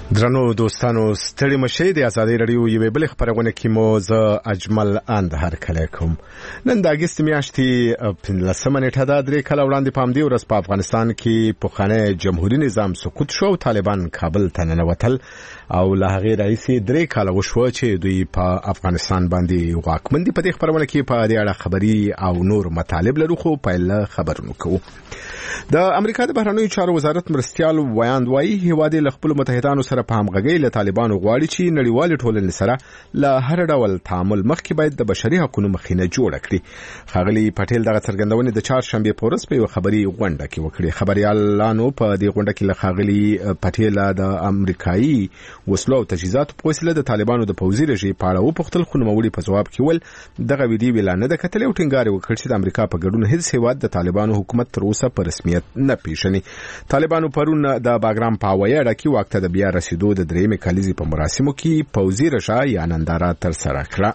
درنو دوستانو ستړي مشه د آزادۍ رادیو یوې بلې خبرونه کې مو زه اجمل اند هرکلی کوم. نن د اګست میاشتې 15 نیټه ده. 3 کاله وړاندې په همدې ورځ په افغانستان کې پخوانی جمهوریت نظام سقوط شو او طالبان کابل ته ننوتل او له هغې راهیسې 3 کاله وشوه چې دوی په افغانستان باندې واکمن دي. په دې خبرونه کې په دې اړه خبري او نور مطالب لرو، خو پیل خبرونه کوو. د امریکا د بهرنیو چارو وزارت مرستیال ویاند وایي هیواد له خپل متحدانو سره په همغږۍ له طالبانو غواړي چې نړیوال ټولنې سره له هر ډول تعامل مخکې باید د بشري حقوقو مخینه جوړه کړي. ښاغلي پټیل دغه څرګندونې د چهارشنبې په ورځ په یو خبري غونډه کې وکړې. خبريالانو په دې غونډه کې له ښاغلي پټیل د امریکایي وسلو او تجهیزاتو په وسیله د طالبانو د پوځي رژیم په اړه وپوښتل، خو نوموړي په ځواب کې ول دغه ویډیو ویلا نه ده کتلې او ټینګار وکړ چې د امریکا په ګډون هیڅ هیواد د طالبانو حکومت تر اوسه په رسمیت نه پیژني. طالبانو پرون د باګرام په وایړه کې وخت د بیا رسیدو د درېمې کلیزې په مراسمو کې پوځي رژا یا ننداره تر سره کړه.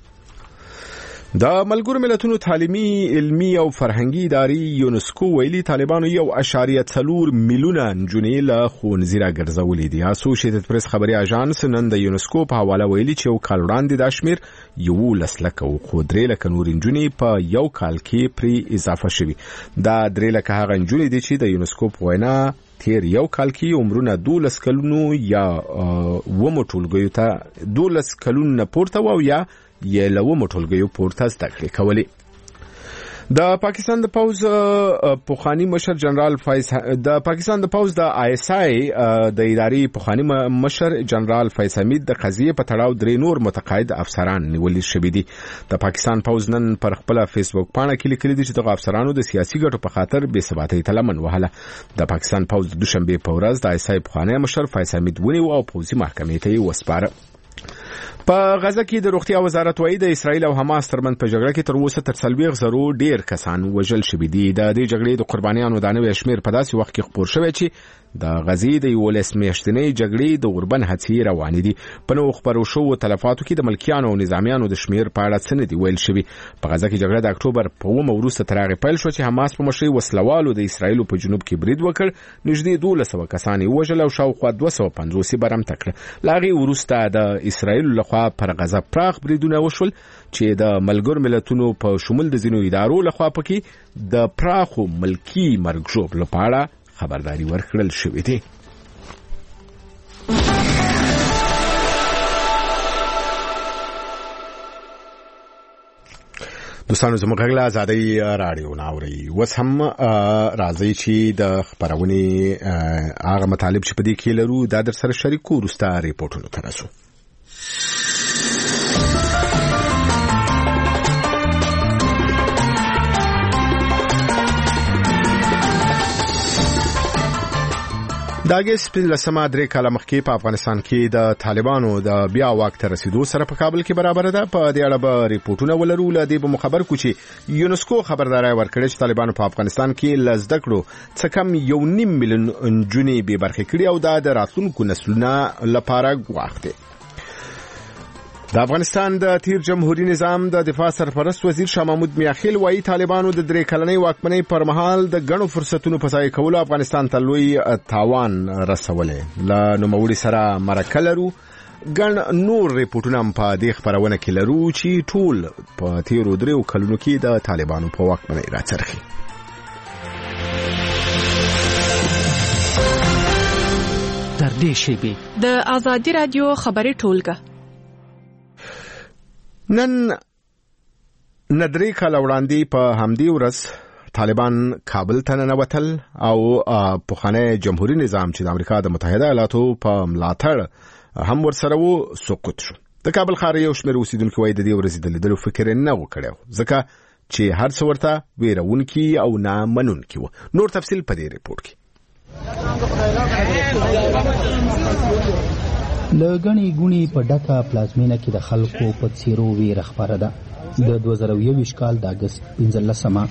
د ملګرو ملتونو تعلیمي، علمي او فرهنګي ادارې یونسکو ویلي طالبانو 1.4 میلیونه نجونې له ښوونځي راګرځولې دي. اسوسییټډ پریس خبري اژانس نن د یونسکو په حواله ویلي چې یو کال وړاندې دا شمیر 11 لکه و، خو 3 لکه نور نجونې په یو کال کې پرې اضافه شوي. دا 3 لکه هغه نجونې دي چې د یونسکو په وینا تیر یو کال کې عمرونه 12 کلونو یا ومو ټولګیو ته 12 کلونو نه پورته و یا یې له ومو ټولګیو پورته زده کړې کولې. د پاکستان د پوز پوخانی مشر جنرال د پاکستان د پوز د ISI د ادارې پوخانی مشر جنرال فیض حمید د قضیه په تړاو 3 نور متقاعد افسران نیولې شوې دي. د پاکستان پوز نن پر خپل فیسبوک پاڼه کې لیکلي دي چې د افسرانو د سیاسي ګټو په خاطر بې ثباتۍ ته لمن وهله. د پاکستان پوز د دوشنبه په ورځ د ISI پوخانی مشر فیض حمید ونیو او پوزي محکمې ته وسپاره. په غزه کې د روغتیا وزارت وایي د اسرایل او حماس ترمنځ په جګړه کې تر اوسه تر 40,000 ډیر کسان وژل شوي دي. د دې جګړې د قربانیانو د نوې شمیر په داسې وخت کې خبر شوی چې د غزې د 11 میاشتنۍ جګړې د اوربن هڅې روانې دي. په نو خبرو شو تلفاتو کې د ملکیانو او نظامیانو د شمیر په اړه څه نه دی ویل شوی. په غزه کې جګړه د اکتوبر په 1 وروسته تر هغه پیل شو چې حماس په مشرۍ وسلوالو د اسرایل په جنوب کې برید وکړ. نږدې 1200 کسان وژل او شاوخوا 250 برمته کړل. لاغي وروسته د اسرایل لخوا پر غزه پراخ بریدونه وشول چې د ملګرو ملتونو په شمول د ځینو ادارو لخوا پکې د پراخو ملکی مرګ ژوب لپاره خبرداري ورکړل شوې ده. دوستانو زموږ غږ له آزادۍ راډیو ناوري. اوس هم راځي چې د خبرونې هغه مطالب چې په دې کې لرو دا در سره شریکو وروسته ریپورټونو ته رسو. د اګست 15 3 کاله مخکې په افغانستان کې د طالبانو د بیا واک ته رسیدو سره په کابل کې برابر ده. په دې اړه به ریپورټونه ولرو. له دې به خبر کو چې یونسکو خبرداري ورکړې چې طالبانو په افغانستان کې لزده کړو څه کم 1.5 میلیون نجونې به برخه کړي او دا د راتلونکو نسلونو لپاره ګواښ دی. د افغانستان د تیر جمهوریت نظام د دفاع سرپرست وزیر شاه محمود میاخیل وایي طالبانو د 3 کلنۍ واکمنۍ پر مهال د غنو فرصتونو په ځای کولو افغانستان ته لوی تاوان رسولې. له نوموړي سره مرکه لرو. ګڼ نور ریپورټونه په دې خبرونه کې لرو چې ټول په تیرو 3 کلونو کې د طالبانو په واکمنۍ راڅرخي. تر دې شی د آزادۍ رادیو خبري ټولګه نن 3 کاله وړاندې په همدې ورځ طالبان کابل ته ننوتل او پخوانی جمهوریت نظام چې د امریکا د متحده ایالاتو په ملاتړ هم ورسره و سقوط شو. د کابل ښار یو شمېر اوسیدونکو وایي د دې ورځې د لیدلو فکر نه وکړی ځکه چې هر څه ورته ویرونکي او نه منونکي و. نور تفصیل په دې ریپورت کې. لګنی ګونی په ډکه پلازمینه کې د خلکو په څیرو ویره خبره ده. د 2021 کال د اګست 15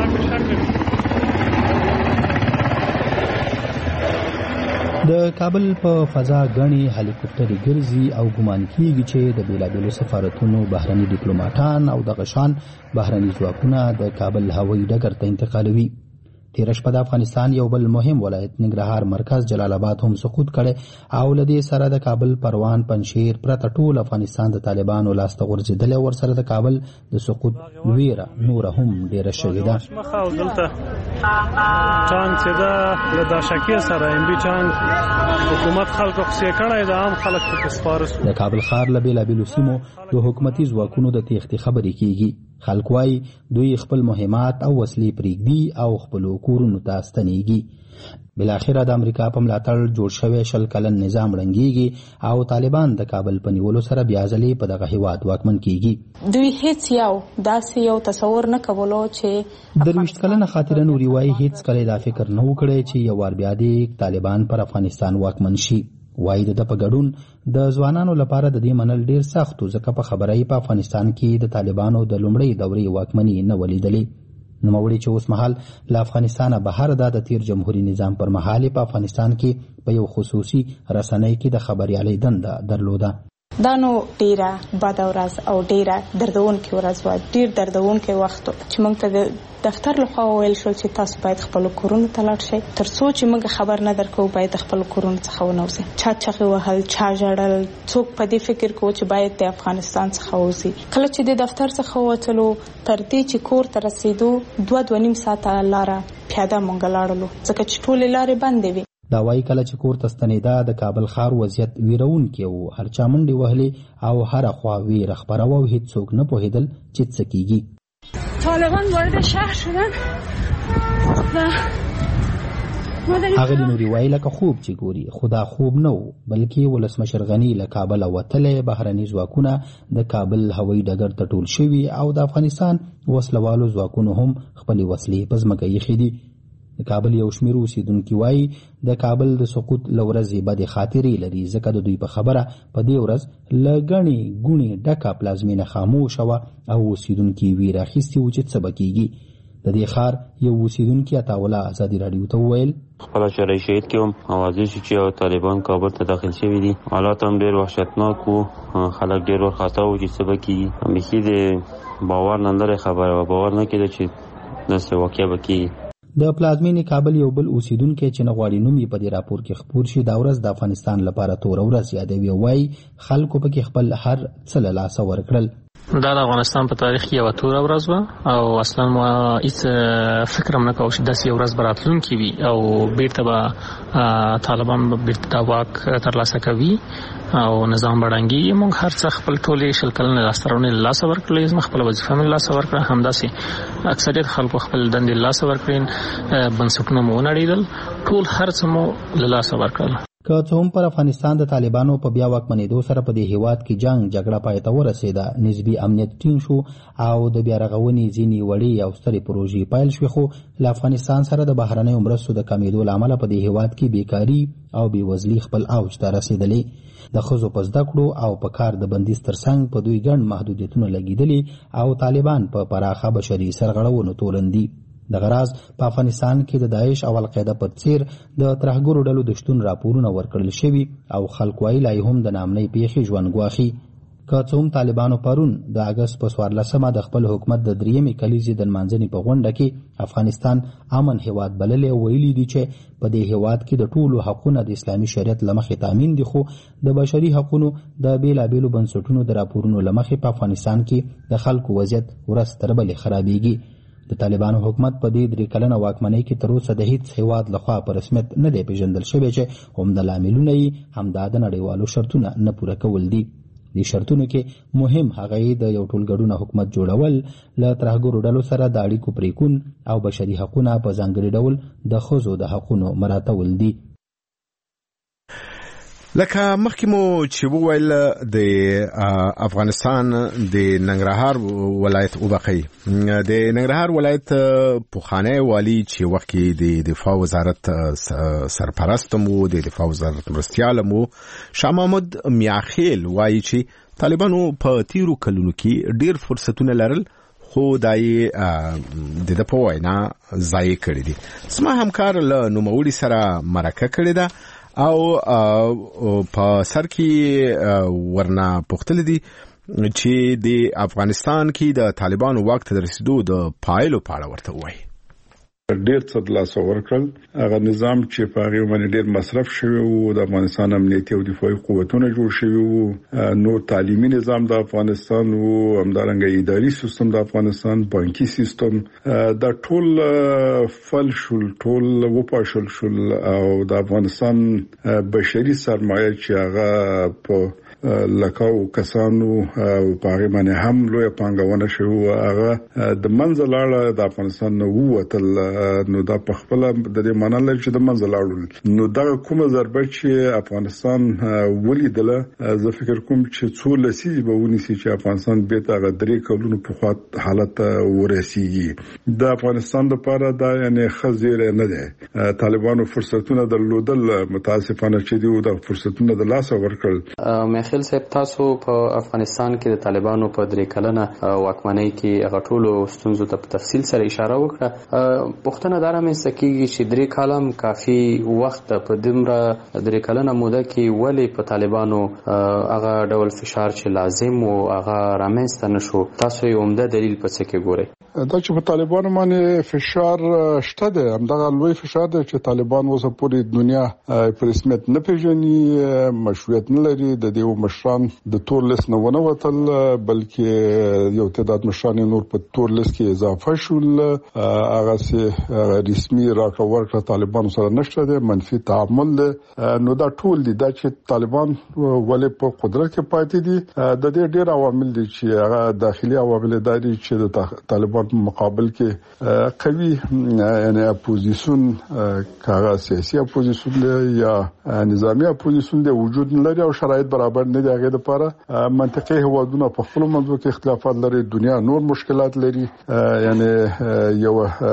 د کابل په فضا غني هلیکوپټري ګرځي او ګمان کیږي چې د بیلابیلو سفارتونو بهرني ډیپلوماټان او د غشان بهرني ځواکونه د کابل هوایي ډګر ته انتقالوي. تیر شپه د افغانستان یو بل مهم ولایت ننګرهار مرکز جلال آباد هم سقوط کړي او لدې سره د کابل پروان پنشیر پرته ټول افغانستان د طالبانو لاس ته غورځېدلی او ورسره د کابل د سقوط ویره نوره هم ډیره شوې ده. ټانک چې دا د داشکې سره ام بي ټانک حکومت خلکو خصې کړی د عام خلک په سپارښت د کابل ښار له بېلابېلو سیمو د حکومتي ځواکونو د تېښتې خبرې کیږي. خلک وایي دوی خپل مهمات او وسلې پرېږدي او خپلو کورونو ته ستنېږي. بلاخره د امریکا په ملاتړ جوړ شوی 20 کلن نظام ړنګېږي او طالبان د کابل په نیولو سره بیا ځلې په دغه هیواد واکمن کیږي. دوی هیڅ یو داسې یو تصور نه کولو چې د 20 کلنه خاطره نوري وایي هیڅ کله دا فکر نه وکړی چې یو وار بیا د طالبان پر افغانستان واکمن شي. وایي د په ګډون د ځوانانو لپاره د دې منل ډیر سخت و ځکه په خبره په افغانستان کې د طالبانو د لومړۍ دورې واکمني نه ولیدلې. نوموړي چې اوس مهال له افغانستانه بهر د تیر جمهوریت نظام پر مهال په افغانستان کې په یو خصوصي رسنۍ کې د خبريالۍ دنده درلوده. دا نو ډیره بد ورځ او ډیره دردونکې ورځ وه، ډیر دردونکی وخت چې موږ ته د دفتر لخوا وویل شول چې تاسو باید خپلو کورونو ته لاړ شئ، تر څو چې موږ خبر نه درکوو باید د خپلو کورونو څخه ونوځئ. چا چغې وهل، چا ژړل، څوک په دې فکر کوو چې باید د افغانستان څخه ووځي. کله چې د دفتر څخه ووتلو تر دې چې کور ته رسېدو 2.5 ساعته لاره پیاده موږ لاړلو ځکه چې ټولې لارې بندې وې. دا وایي کله چې کور ته ستنېده د کابل ښار وضعیت ویرونکی و، هر چا منډې وهلې او هره خوا ویره خپروه او هیڅوک نه پوهېدل چې څه کیږي. طالبان وارد شهر شدن هغه د نوري وایي لکه خوب چې ګوري، خو دا خوب نه و بلکې ولسمشر غني له کابله وتلی، بهرني ځواکونه د کابل هوایي ډګر ته ټول شوي او د افغانستان وسلوالو ځواکونو هم خپلې وسلې په ځمکه ایښې دي. د کابل یو شمېر اوسېدونکي وایي د کابل د سقوط له ورځې بدې خاطرې لري ځکه د دوی په خبره په دې ورځ له ګڼې ګوڼې ډکه پلازمینه خاموشه وه او اوسېدونکي ویره اخیستي وو چې څه به کیږي. د دې ښار یو اوسېدونکي عطاالله ازادي راډیو ته وویل خپله شرعي شهید کې هم اوازې شو چې طالبان کابل ته داخل شوي دي. حالات هم ډېر وحشتناک وو، خلک ډېر وارخطا وو چې څه به کیږي. بیخي د باور نه لرې خبره وه، باور نه کېده چې داسې واقعه به کیږي. د پلازمینې کابل یو بل اوسېدونکی چې نه غواړي نوم یې په دې راپور کې خپور شي دا ورځ د افغانستان لپاره توره ورځ یادوي او وایي خلکو پکې خپل هر څه له لاسه ورکړل. دا د افغانستان په تاریخ کې یوه توره ورځ وه او اصلا ما هیڅ فکر هم نه کوه چې داسې یو ورځ به راتلونکې وي او بیرته به طالبان بیرته دا واک ترلاسه کوي او نظام به ړنګېږي. موږ هر څه خپل ټولې 20 کلنې لاسته راوړنې له لاسه ورکړلې، زما خپله وظیفه مې له لاسه ورکړه، همداسې اکثریت خلکو خپل دندې له لاسه ورکړې، بنسټونه مو ونړېدل، ټول هر څه مو له لاسه ورکړل. که څه هم پر افغانستان د طالبانو په بیا واکمنېدو سره په دې هیواد کې جنگ جګړه پای ته ورسېده، نسبي امنیت ټینګ شو او د بیا رغونې ځینې وړې او سترې پروژې پیل شوې، خو له افغانستان سره د بهرنیو مرستو د کمېدو له امله په دې هیواد کې بیکاري او بېوزلي خپل اوج ته رسېدلې. د ښځو په زده کړو او په کار د بندیز ترڅنګ په دوی ګڼ محدودیتونه لګېدلي او طالبان په پراخه بشري سرغړونو تورن دي. دغه راز په افغانستان کې د داعش او القاعده پر څیر د ترهګرو ډلو د شتون راپورونه ورکړل شوي او خلک وایي لا هم د نامنۍ پیښې ژوند ګواښي. که څه هم طالبانو پرون د اګست په 14مه د خپل حکومت د 3مې کلیزې د لمانځنې په غونډه کې افغانستان امن هیواد بللی او ویلي دي چې په دې هیواد کې د ټولو حقونه د اسلامي شریعت له مخې تامین دي، خو د بشري حقونو د بیلابیلو بنسټونو د راپورونو له مخې په افغانستان کې د خلکو وضعیت ورځ تر بلې خرابېږي. د طالبانو حکومت په دې 3 کلنه واکمنۍ کې تر اوسه د هیڅ هیواد لخوا په رسمیت نه دی پیژندل شوی چې عمده لاملونه یې همدا د نړیوالو شرطونه نه پوره کول دي. دې شرطونو کې مهم هغه د یو ټولګډونه حکومت جوړول، له ترهګرو ډلو سره د اړیکو پریکون او بشري حقونه په ځانګړي ډول د ښځو د حقونو مراعاتول دي. لکه مخکې مو چې وویل د افغانستان د ننګرهار ولایت وبخي د ننګرهار ولایت پوخانه والی چې وخت کې د دفاع وزارت سرپرست مو د دفاع وزارت مرستیال مو شاه محمود میاخیل وایي چې طالبانو په تیرو کلونو کې ډیر فرصتونه لرل خو دای د په وینا ضایع کړی دي. سما همکار له نوموړي سره مرکه کړې ده او په سر کې ورنه پوښتل دي چې د افغانستان کې د طالبانو وخت تر رسیدو د پایلو په اړه ورته وایي. ډېر څه د لاسه ورکړل. هغه نظام چې په هغه باندې ډېر مصرف شوی وو، د افغانستان امنیتي او دفاعي قوتونه جوړ شوي وو، نور تعلیمي نظام د افغانستان وو، همدارنګه اداري سیستم د افغانستان، بانکي سیستم، دا ټول فل شول، ټول وپاشل شول او د افغانستان بشري سرمایه چې هغه په لکاو کسانو او په باندې هم لوی پانګونه شوی هغه د منځ لاړه د افغانستان نو وتل. نو دا په خپل د دې معنی لري چې د منځ لاړل. نو دا کومه ضربه چې افغانستان ولیدله، زه فکر کوم چې څو لسیزې به ونیسي چې افغانستان به تا غدري کولونو په خاط حالت ورسیږي. د افغانستان لپاره دا یعنی خزیر نه ده. طالبانو فرصتونه درلودل، متاسفانه چې دی د فرصتونه د لاس ورکړل. خیل صاحب، تاسو په افغانستان کې د طالبانو په 3 کلنه واکمنۍ کې هغه ټولو ستونزو ته په تفصیل سره اشاره وکړه. پوښتنه دا رامنځته کیږي چې 3 کالم کافي وخت په دومره 3 کلنه موده کې ولې په طالبانو هغه ډول فشار چې لازم او هغه رامنځته نشو؟ تاسو یې عمده دلیل په څه کې ګورئ؟ دا چې په طالبانو باندې فشار شته ده، همدغه لوی فشار ده چې طالبان اوس پورې دنیا په رسمیت نه پیژني، مشروعیت نه لري. د دې مشران د تور لیست نه ونه وتل، بلکې یو تعداد مشران نور په تور لیست کې اضافه شول. هغه سه رسمي راکړه ورکړه طالبان سره نشته ده، منفي تعامل ده. نو دا ټول دي دا چې طالبان ولې په قدرت کې پاتې دي. د دې ډېر عوامل دي چې هغه داخلي عوامل دي چې د طالبان په مقابل کې قوي یعنی اپوزیشن، کاغه سیاسي اپوزیشن یا نظامی اپوزیشن د وجود لري او شرایط برابر نه دي. هغه لپاره منطقي هوادونه په خپل منځو کې اختلافات لري، دنیا نور مشکلات لري. یعنی یو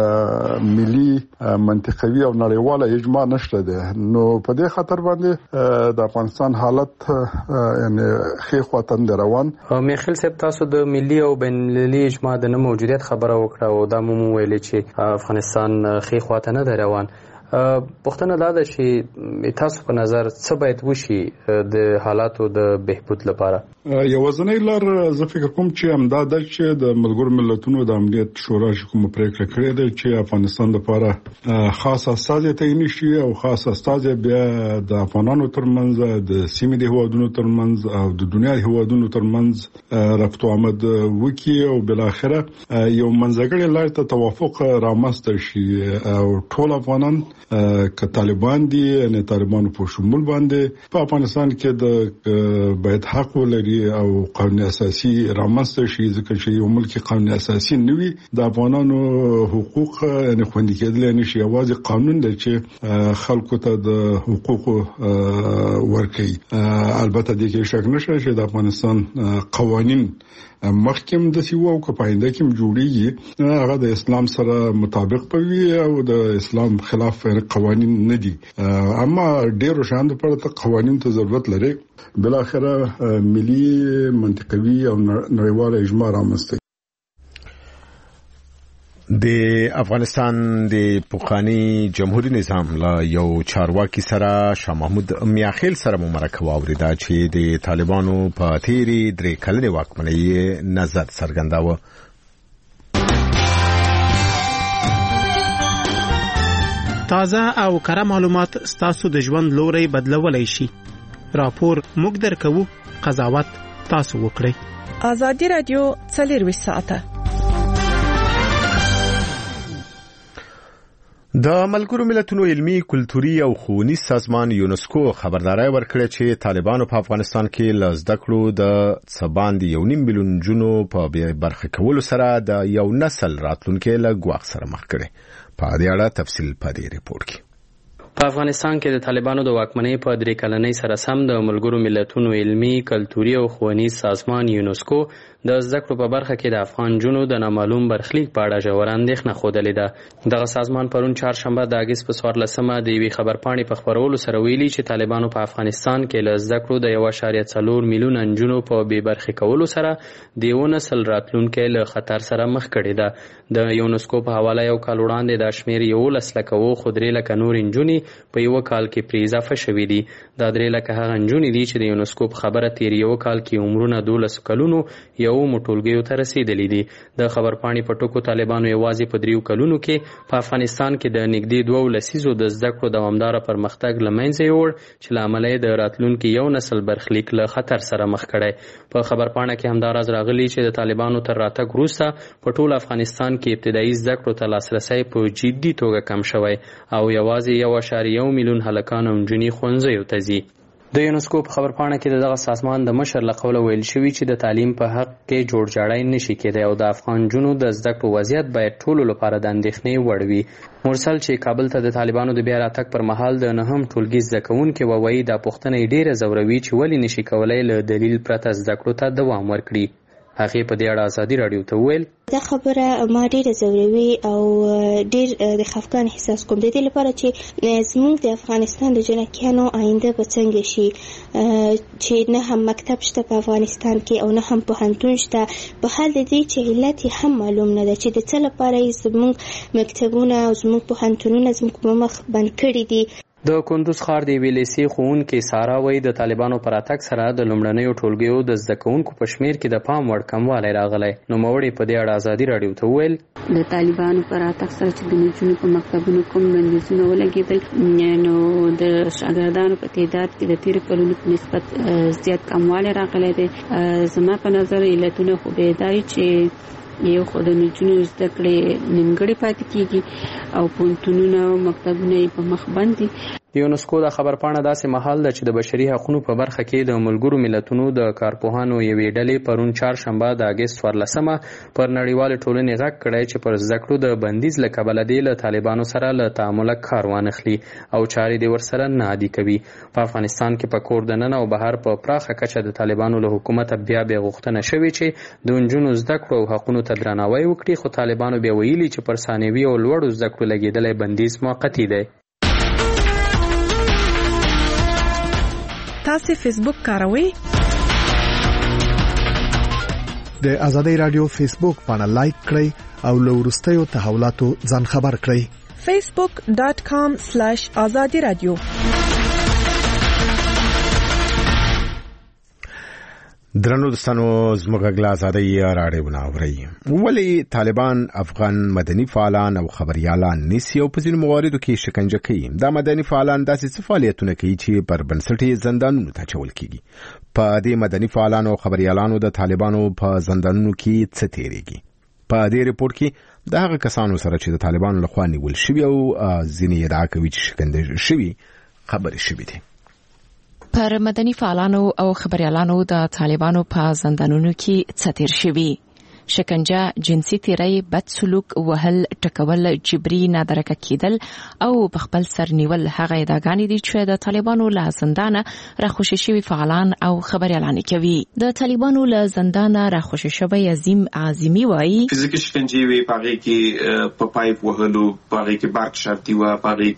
ملي منطقوي او نړیواله اجماع نشته ده. نو په دې خاطر باندې د افغانستان حالت یعنی خې خواتن روان. میخیل صاحب، تاسو د ملي او بین المللي اجماع د نه موجودیت خبره وکړه او دا مو ویل چې افغانستان خې خواته نه روان. پوښتنه دا ده چې تاسو په نظر څه باید وشي د حالاتو د بهبود لپاره؟ یو ځنۍ لار زه فکر کوم چې همدا ده چې د ملګرو ملتونو د امنیت شورا کوم پریکړه کړې ده چې افغانستان لپاره خاص استازي تعین شي او خاص استازي بیا د افغانانو ترمنځ، د سیمې د هوادونو ترمنځ او د دنیا د هوادونو ترمنځ رفت آمد وکړي او بل اخره یو منځګړی لار ته توافق رامنځته شي او ټول افغانان که طالبان دي نه طالبانو په شمول باندې په افغانستان کې د باید حق ولري او قانون اساسي رامنځته شي. ځکه چې یو ملک قانون اساسي نه وي د افغانانو حقوق نه خوندي کېدل نه شي. یوازې قانون دی چې خلکو ته د حقوق ورکړي. البته د کې شک نشته چې د افغانستان قوانين مخکم د سیو او کپاینده کې جوړیږي هغه د اسلام سره مطابق پوي او د اسلام خلاف قوانين نه دي. اما ډیرو شاند پر ته قوانين ته ضرورت لري. بل اخره ملي منطقوي او نړیواله اجماع رامنځته. د افغانستان د پخوانی جمهوریت نظام لا یو چارواکي سره شاه محمود میاخیل سره مرکه واوریدا چې د طالبانو په تیری 3 کلنې واکمنۍ نظر څرګنداوه. تازه او کره معلومات ستاسو د ژوند لوري بدلولای شي. راپور موږ درکو، قضاوت تاسو وکړئ. آزادي رادیو 24 ساعته. د ملګرو ملتونو علمي، کلتوري او ښوونیز سازمان یونسکو خبرداري ورکړه چې طالبانو په افغانستان کې له زده کړو د څباندې 1.5 میلیون جنو په برخه کولو سره د یو نسل راتلونکي له ګواښ سره مخ کړي. په دې اړه تفصیل په دې ریپورت کې. په افغانستان کې د طالبانو د واکمنۍ په 3 کلنۍ سره سم د ملګرو ملتونو علمي، کلتوري او ښوونیز سازمان یونسکو د زده کړو په برخه کې د افغان جنو د نامعلوم برخلیک په اړه ژور اندېښنه ښودلې ده. دغه سازمان پرون چهارشنبه د اګست په 14مه د یوې خبرپاڼې په خپرولو سره ویلي چې طالبانو په افغانستان کې له زده کړو د 1.4 میلیون نجونو په بې برخې کولو سره د یو نسل راتلونکی له خطر سره مخ کړی ده. د یونسکو په حواله یو کال وړاندې د شمیر 11 لکه و خو 3 لکه نور نجونې په یو کال کې پرې اضافه شوې دي. دا 3 لکه هغه نجونې دي چې د یونسکو په خبره تیر یو کال کې عمرونه 12 کلونو یو ټولګیو ته رسیدلي دي. د خبرپاڼې په ټکو طالبانو یوازې په 3 کلونو کې په افغانستان کې د نږدې 2 لسیزو د زده کړو دوامداره پرمختګ له منځه یوړ چې له امله د راتلونکي یو نسل برخلیک له خطر سره مخ کړی. په خبرپاڼه کې همداراز راغلي چې د طالبانو تر راتګ وروسته په ټول افغانستان کې ابتدایي زده کړو ته لاسرسی په جدي توګه کم شوی او یوازې 1.1 میلیون هلکان او نجونې ښوونځیو ته ځي. د یونسکو په خبرپاڼه کې دغه سازمان د مشر له قوله ویل شوي چې د تعلیم په حق کې جوړجاړی نشي کېدی او د افغان نجونو د زده کړو وضعیت باید ټولو لپاره د اندېښنې وړ وي. مرسل چې کابل ته د طالبانو د بیا راتګ پر مهال د 9م ټولګي زده کوونکي ووایي دا پوښتنه یې ډېره ځوروي چې ولې نشي کولی له دلیل پرته زده کړو ته دوام ورکړي. هغې په دې اړه ازادي راډیو ته وویل دا خبره ما ډېره ځوروي او ډېر د خفګان احساس کوم د دې لپاره چې زموږ د افغانستان د جنکیانو آینده به څنګه شي چې نه هم مکتب شته په افغانستان کې او نه هم پوهنتون شته په حال د دې چې علت یې هم معلوم نه ده چې د څه لپاره یې زموږ مکتبونه او زموږ پوهنتونونه زموږ په مخ بند کړي دي. د کندوز ښار د یوې لیسې ښوونکې سارا وایي د طالبانو په راتګ سره د لومړنیو ټولګیو د زده کوونکو په شمېر کې د پام وړ کموالی راغلی. نوموړې په دې اړه ازادي راډیو ته وویل د طالبانو په راتګ سره چې د نجونو په مکتبونو کوم بندیزونه ولګېدل نو د شاګردانو په تعداد کې د تېرو کلونو په نسبت زیات کموالی راغلی دی. زما په نظر علتونه خو به دا وي چې یو خو د نجونو زده کړې نیمګړې پاتې کېږي او پوهنتونونه او مکتبونه یې په مخ بند دي. د یونسکو د خبرپاڼه داسې مهال ده چې د بشري حقوقو په برخه کې د ملګرو ملتونو د کارپوهانو یوې ډلې پرون چهارشنبه د اګست 14 پر نړیوالې ټولنې غږ کړی چې پر زده کړو د بندیز له کبله دې له طالبانو سره له تعامله کار وانخلي او چارې دې ورسره نه عادي کوي. په افغانستان کې په کور دننه او بهر په پراخه کچه د طالبانو له حکومته بیا غوښتنه شوې چې د نجونو زده کړو او حقونو ته درناوی وکړي، خو طالبانو بیا ویلي چې پر ثانوي او لوړو زده کړو لګېدلی بندیز موقتي دی. تاسو فیسبوک کاروئ؟ د ازادۍ رادیو فیسبوک باندې لایک کړئ او له وروستیو تحولاتو ځان خبر کړئ. facebook.com/azadi radio. درنو دوستانو زموږ غلا ازادۍ راډیو ناوړي. ولی طالبان افغان مدني فعالان او خبريالان نیسي او په ځینو مواردو کې شکنجه کوي. دا مدني فعالان داسې فعالیتونه کوي چې پر بنسټي زندانونو ته چول کیږي. په دې مدني فعالانو او خبريالانو د طالبانو په زندانونو کې څه تیریږي؟ په دې ریپورت کې د هغه کسانو سره چې د طالبانو لخوا نیول شوي او ځینې ادعا کوي چې شکنجه شوي خبرې شوي دي. پر مدني فعالانو او خبريالانو د طالبانو په زندانونو کې څه تیر شوي؟ شکنجه، جنسي تیری، بد سلوک، وهل، ټکول، جبري نادرکه کېدل او په خپل سر نیول هغه ادعاګانې دي چې د طالبانو له زندانه راخوشي شوي فعالان او خبريالان کوي. د طالبانو له زندانه راخوشي شوی عظیم اعظمي وایي فزیکي شکنجه وی پاره کې په پایپ وهلو، پاره کې بارک شرطي و، پاره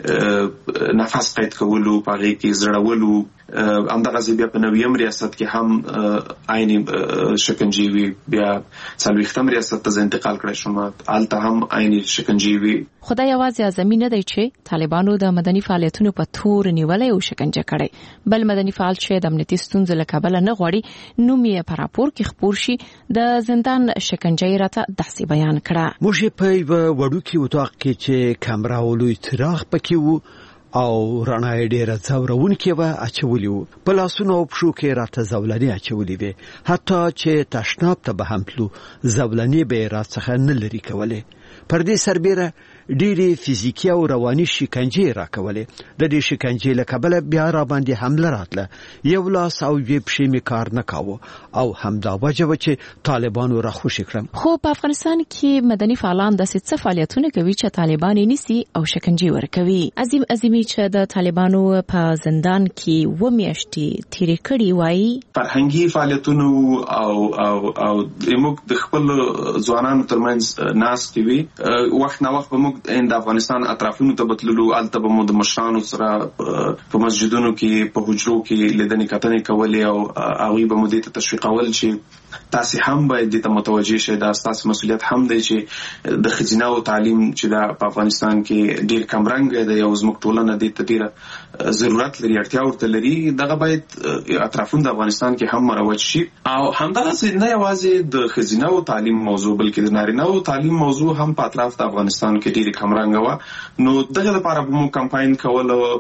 کې نفس قید کولو، پاره کې زړولو. همدغه بیا په نویم ریاست کې هم عیني شکنجه وی، بیا څلوېښتم ریاست ته انتقال کړی شوم، هلته هم عیني شکنجه وی. خدای یوازې اعظمي نه دی چې طالبانو د مدني فعالیتونو په تور نیولای او شکنجه کړي، بل مدني فعال چې د امنیتي ستونزو له کبله نه غواړي نوم یې په راپور کې خپور شي. د زندان شکنجه یې راته داسې بیان کړه. موږ په یوه وړوکي اتاق کې چې کامرا او لوی څراغ پکې وو او رڼا یې ډېره ځورونکې وه اچولي وو. په لاسونو او پښو کې راته زولنې اچولې وې، حتی چې تشناب ته به هم تلو زولنې به یې راڅخه نه لرې کولې. پر دې سربیره ډېرې فزیکي او رواني شکنجې راکولې. د دې شکنجې له کبله بیا راباندې حمله راتله. یو لاس او یوې پښې مې کار نه کاوه او همدا وجه وه چې طالبانو راخوشي کړم. خو په افغانستان کې مدني فعالان داسې څه فعالیتونه کوي چې طالبان یې نیسي او شکنجې ورکوي. عظیمي چې د طالبانو په زندان کې 2 میاشتې تیرې کړي وایي فرهنګي فعالیتونو او موږ د خپل ځوانانو ترمنځ ناستې وي. وخت نه وخت به موږ د افغانستان اطرافونو ته بتللو، الته به مو د مشرانو سره په مسجدونو کې په حجرو کې لیدنې کتنې کولې او هغوی به مو دې ته تشویقول چې تاسې هم باید دې ته متوجه شئ، دا ستاسو مسؤلیت هم دی چې د ښځینه او تعلیم چې دا په افغانستان کې ډېر کمرنګی دی او زموږ ټولنه دې ته ډېره ضرورت لري، اړتیا ورته لري، دغه باید اطرافونه د افغانستان کې هم مروج شي. او همدغسې نه یوازې د ښځینه او تعلیم موضوع بلکې د نارینه او تعلیم موضوع هم په اطراف د افغانستان کې ډېرې کمرنګه وه. نو دغه لپاره به مو کمپاین کول او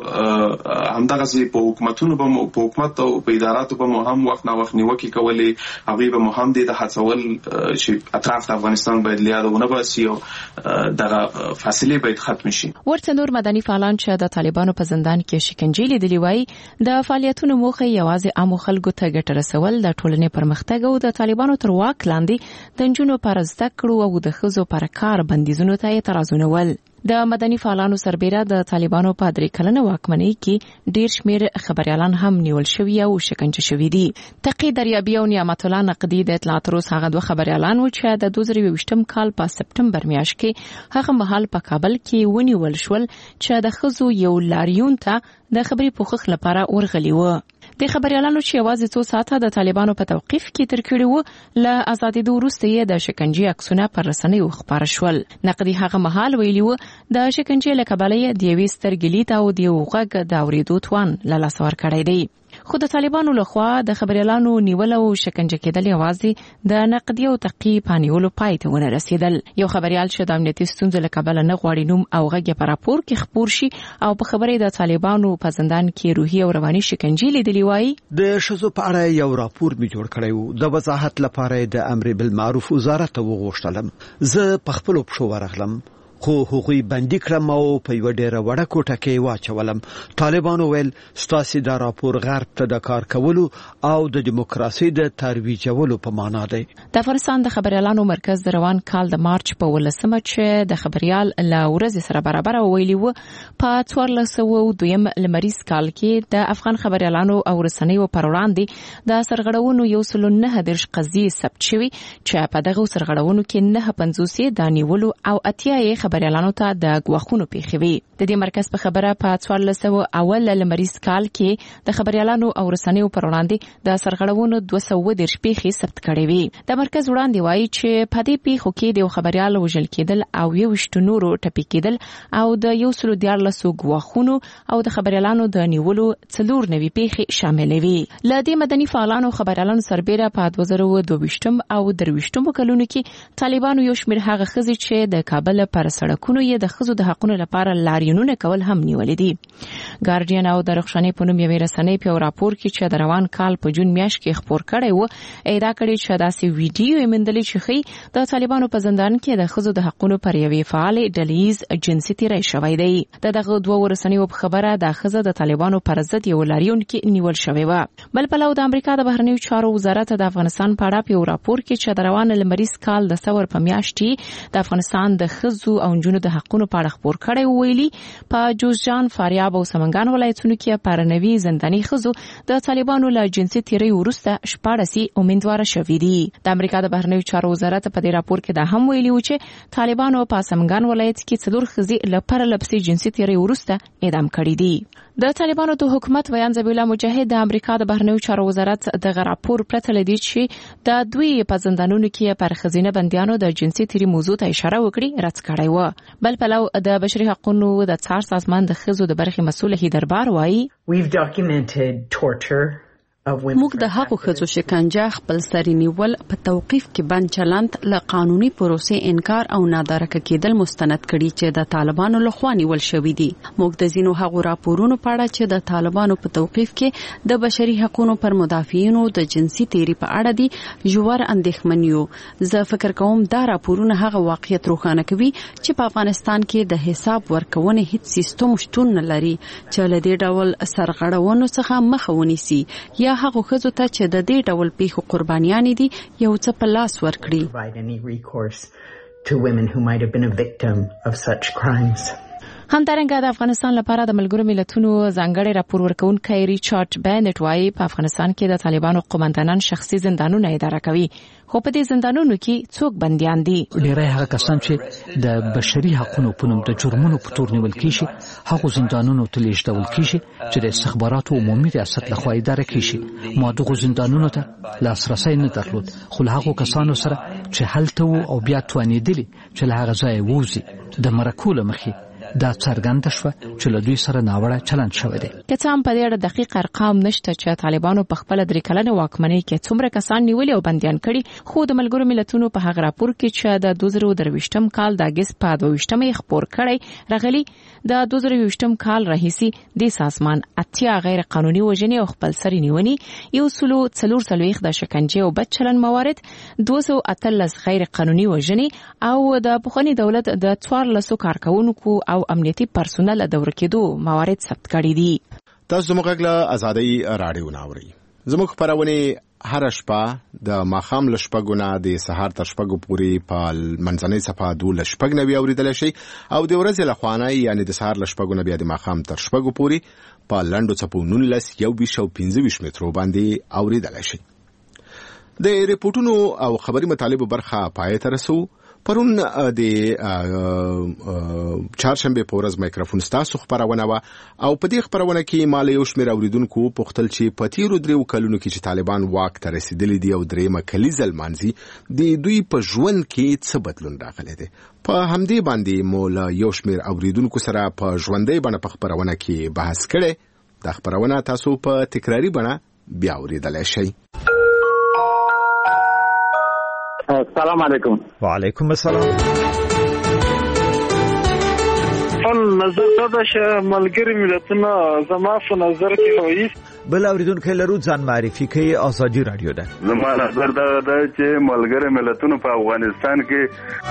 همدغسې په حکومتونو به مو په حکومت او په اداراتو به مو هم وخت نا وخت نیوکې کولې، هغوی به مو هم دې ته هڅول چې اطراف د افغانستان باید له یاده ونه باسي او دغه فاصلې باید ختم شي. ورته نور مدني فعالان چې د طالبانو په زندان کې شکنجې لیدلې وایي د فعالیتونو موخه یوازې عامو خلکو ته ګټه رسول، د ټولنې پرمختګ او د طالبانو تر واک لاندې د نجونو پر زده کړو او د ښځو پر کار بندیزونو ته اعتراضونه ول. د مدني فعالانو سربېره د طالبانو په 3 کلنه واکمنۍ کې ډېر شمېر خبريالان هم نیول شوي او شکنجه شوي دي. تقی دریابي او نعمت الله نقدي د اطلاعات روس هغه 2 خبريالان و چې د 2020م کال په سپټمبر میاشت کې هغه مهال په کابل کې ونیول شول چې د ښځو یو لاریون ته د خبري پوښښ لپاره ورغلي و. د خبريالانو چې یوازې 2 ساعته د طالبانو په توقيف کې تر کړي وو، له ازادېدو وروسته یې د شکنجې عکسونه پر رسنیو خپاره شول. نقدي هغه مهال ویلي و د شکنجې له کبله د یوې سترګې لید او د یو غږ د اورېدو توان له لاسه ورکړی دی. خو د طالبانو لخوا د خبريالانو نیول او شکنجه کېدل یوازې د نقدي او تقی پانیولو پای ته ونه رسیدل. یو خبريال چې د امنیتي ستونزو له کبله نه غواړي نوم او غږ په راپور کې خپور شي او په خبرې د طالبانو په زندان کې روحي او رواني شکنجې لیدلې وایي د ښځو په اړه یو راپور می جوړ کړی و، د وضاحت لپاره د امر بالمعروف وزارت ته وغوښتلم. زه په خپل پښو ورغلم خو هغوی بندي کړم او په یو ډېره وړه کوټه کې واچولم. طالبانو ویل ستاسو دا راپور غرب ته د کار کولو او د دیموکراسي د ترویجولو په معنا دی. د افغانستان د خبريالانو مرکز د روان کال د مارچ په 18مه چې د خبريال له ورځې سره برابر ویلي و په 1402 لمریز کال کې د افغان خبريالانو او رسنیو پر وړاندې د سرغړونو 109 قضیې ثبت شوي چې په دغه سرغړونو کې 950 د نیولو او 80 خبريالانو ته د غواخونو پیښوي. د دې مرکز په خبره په 1401 لمریز کال کې د خبريالانو او رسنیو پر وړاندې د سرغړونو 210 پیښې ثبت کړې وي. د مرکز وړاندې وایي چې په دې پیښو کې د خبريال وژل کېدل او 21 نورو ټپي کېدل او د 114 غواخونو او د خبريالانو د نیولو 4 نوي پیښې شامل وي. ل دې مدني فعالانو خبريالانو سربېره په 2022 او 23 کلونو کې طالبانو یو شمېر هغه ښځې چې د کابل پر سړکونو یې د ښځو د حقونو لپاره لاریونونه کول هم نیولې دي. ګارډین او د رخصانې په نوم یوې رسنۍ په راپور کې چې د روان کال په جون میاشت کې خبر کړی و ادعا کړې چې داسې ویډیو یې موندلې چې ښیي د طالبانو په زندان کې د ښځو د حقونو پر یوې فعالې ډلهییز جنسي تیری شوی دی. دغه 2 رسنیو په خبره د ښځه د طالبانو پر ضد یو لاریون کې نیول شوی و. بل پلو د امریکا د بهرنیو چارو وزارت د افغانستان په اړه په راپور کې چې د روان لمریز کال د ثور په میاشت کې د افغانستان د ښځو او نجونو د حقونو په اړه خبر کړی ویلي په جوزجان، فاریاب او سمنګان ولایتونو کې پرنوي زنداني ښځو د طالبانو له جنسي تیری وروسته 14 امیدوار شوي دي. د امریکا د بهرنیو چارو وزارت په دې راپور کې دا هم ویلي و چې طالبانو په سمنګان ولایت کې 4 ښځې له پرلپسې جنسي تیری وروسته اعدام کړي دي. د طالبانو د حکومت ویان ذبیح الله مجاهد د امریکا د بهرنیو چارو وزارت د راپور پرته لدی چې د دوی په زندانونو کې پر ښځینه بندیانو د جنسي تیری موضوع ته اشاره وکړي رد کړی و. بل پلو د بشري حقوقو د څار سازمان د ښځو د برخې مسؤل هیدربار وایي موږ د هغو ښځو شکنجه، خپل سری نیول، په توقيف کې بند چلند، له قانوني پروسې انکار او نادرکه کېدل مستند کړي چې د طالبانو لخوا نیول شوی دي. موږ د ځینو هغو راپورونو په اړه چې د طالبانو په توقيف کې د بشري حقوقو پر مدافعینو د جنسي تیری په اړه دي ژور اندېښمن یو. زه فکر کوم دا راپورونه هغه واقعیت روښانه کوي چې په افغانستان کې د حساب ورکونې هیڅ سیستم شتون نه لري چې له دې ډول سرغړونو څخه مخه ونیسي یا هغه ښځو ته چې د دې ډول پیښو قربانیان دي یو څه په لاس ورکړي. همدارنګه د افغانستان لپاره د ملګرو ملتونو ځانګړي راپور ورکونکي ریچارډ بینټ وايي په افغانستان کې د طالبانو قومندانان شخصي زندانونه اداره کوي، خو په دې زندانونو کې څوک بنديان دي. ډیری هغه کسان چې د بشري حقوقو په نوم د جرمونو په تور نیول کیږي هغه زندانونو ته لیږدول کیږي چې د استخباراتو عمومي ریاست لخوا اداره کیږي. ما دغه زندانونو ته لاسرسی نه درلود، خو له هغو کسانو سره چې هلته وو او بیا توانېدلي چې له هغه ځایه ووځي د مرکو له مخې دا څرګنده شوه چې له دوی سره ناوړه چلند شوی دی. که څه هم په دې اړه دقیق ارقام نشته چې طالبانو په خپل 3 کلنه واکمنۍ کې څومره کسان نیولي او بنديان کړي، خو د ملګرو ملتونو په هغه راپور کې چې د 2023م کال د اگست په 22مه خبر کړی راغلی، د 2023م کال راهیسي د سازمان 80 غیر قانوني وژنې او خپل سری نیونی، 140 د شکنجه او بد چلند موارد، 213 غیر قانوني وژنې او د پخوانی دولت د 14 کارکونکو او امنیتي پرسونل د ورکېدو موارد ثبت کړي دي. تاسو موږ له ازادي رادیو ناوړي زموږ خبرونه هر شپه د ماخام لشپګونه د سهار تر شپګو پورې په منځنۍ صفه 2 شپګنوي اوریدل شي او د ورځې لخوانه یعنی د سهار لشپګونه بیا د ماخام تر شپګو پورې په لندو صفو 19 25 مترو باندې اوریدل شي. د ریپورتونو او خبري مطالب برخه پای ته رسو. پرون د چهارشنبه په ورځ مایکروفون ستاسو خبرونه و او په دې خبرونه کې مال یو شمېر اوریدونکو پوښتل چې په تیرو 3 کلونو کې چې طالبان واک ته رسیدلي دي او درېمه کلیزه لمانځي د دوی په ژوند کې څه بدلون راغلی دی. په همدې باندې مول یو شمېر اوریدونکو سره په ژوندۍ بڼه په خبرونه کې بحث کړي. دا خبرونه تاسو په تکراری بڼه بیا اوریدلای شئ. السلام علیکم. وعلیکم السلام. نظر دا چې ملګری ملتونه زما په نظر کې وایي بل اوریدونکو لرو ځان معرفي کوي. ازادي رادیو ده. زما نظر دا چې ملګری ملتونه په افغانستان کې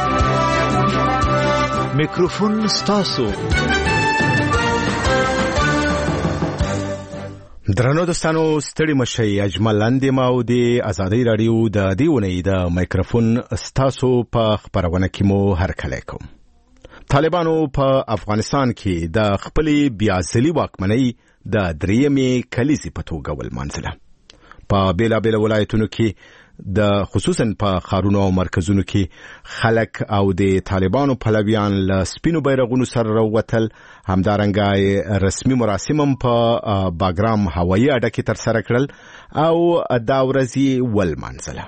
میکروفون ستاسو. درنو دوستانو ستړي مشي اجمل اندیم او د ازادي رادیو د دیونې د مایکروفون ستاسو په خبرونه کې مو هرکلی کوم. طالبانو په افغانستان کې د خپلې بیازلي واکمنۍ د درېیمې کلیزې په توګه ولمانځله. په بیلابیل ولایتونو کې د خصوصا په ښارونو او مرکزونو کې خلک او د طالبانو پلویان له سپینو بیرغونو سره راووتل. همدارنګه رسمي مراسم هم په باګرام هوایي اډه کې ترسره کړل او دا ورځ ولمانځله.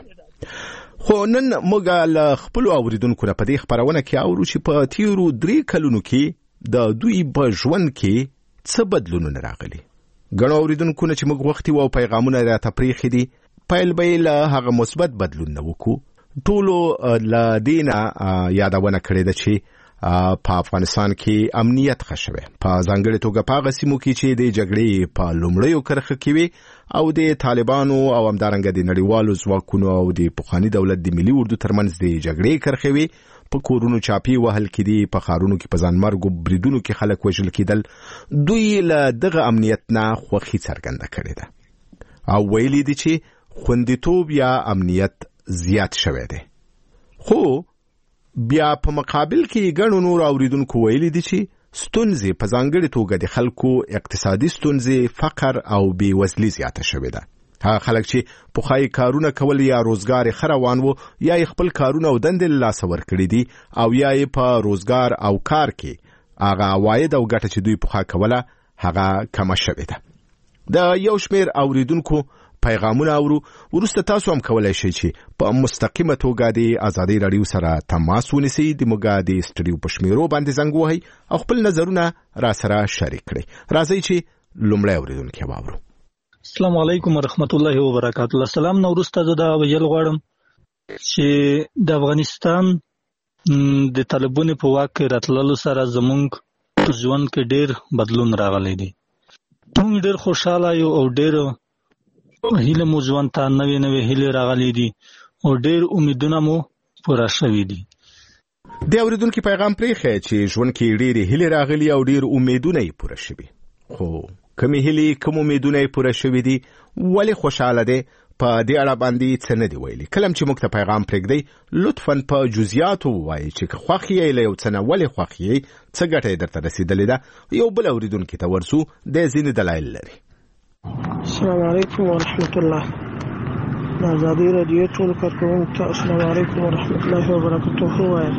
خو نن موږ له خپلو اوریدونکو نه په دې خبرونه کې اورو چې په تیرو 3 کلونو کې د دوی په ژوند کې څه بدلونونه راغلي. ګڼو اوریدونکو نه چې موږ وختي او پیغامونه راته پرېښي دي پیل به له هغه مثبت بدلون نه وکړو. ټولو له دې نه یادونه کړې ده چې په افغانستان کې امنیت ښه شوی، په ځانګړې توګه په هغه سیمو کې چې د جګړې په لومړیو کرښه کې وي او د طالبانو او همدارنګه د نړیوالو ځواکونو او د پخواني دولت د ملي اردو ترمنځ د جګړې کرښې وي. په کورونو چاپی وهل کېدي، په ښارونو کې په ځانمرګو بریدونو کې خلک وژل کېدل. دوی له دغه امنیت نه خوښي څرګنده کړې ده او ویلي دي چې خوندیتوب یا امنیت زیات شوی دی. خو بیا په مقابل کې ګڼو نور اوریدونکو ویلي دي چې ستونزې په ځانګړې توګه د خلکو اقتصادي ستونزې، فقر او بېوزلي زیاته شوې ده. هغه خلک چې پخوای کارونه کول یا روزګار یې ښه روان و یا یې خپل کارونه او دندې له لاسه ورکړي دي او یا یې په روزګار او کار کې هغه عواید او ګټه چې دوی پخوا کوله هغه کمه شوې ده. د یو شمېر اوریدونکو پیغامونه اورو. وروسته تاسو هم کولای شئ چې په مستقیمه توګه د ازادي رادیو سره تماس ونیسئ، د موږ د سټډیو په شمیرو باندې زنګ ووهئ او خپل نظرونه را سره شریک کړئ. راځئ چې لومړی اوریدونکی واورو. السلام علیکم ورحمت الله وبرکاته. السلام نو وروسته زه دا ویل غواړم چې د افغانستان د طالبانو په واک راتللو سره زموږ ژوند کې ډېر بدلون راغلی دی. موږ ډېر خوشاله یو او ډېر هیله مو ژوند ته نوې هیلې راغلي دي او ډېر امیدونه مو پوره شوي دي. د اوریدونکو پیغام پرېښی چې ژوند کې ډېرې هیلې راغلي او ډېر امیدونه یې پوره شوي. خو کومې هیلې کوم امیدونه یې پوره شوي دي؟ ولې خوشاله دی؟ په دې اړه باندې څه نه دی ویلي. کلم چې موږ ته پیغام پرېږدئ لطفاً په جزئیاتو ووایئ چې که خوښ یې له یو څه نه ولې خوښ یې، څه ګټه یې درته رسېدلې ده. یو بل اورېدونکي ته ورسو، دی ځینې دلایل لري. السلام علیکم ورحمت الله. د ازادي راډیو ټول کارکوونکو ته السلام علیکم ورحمت الله وبرکاته وایم.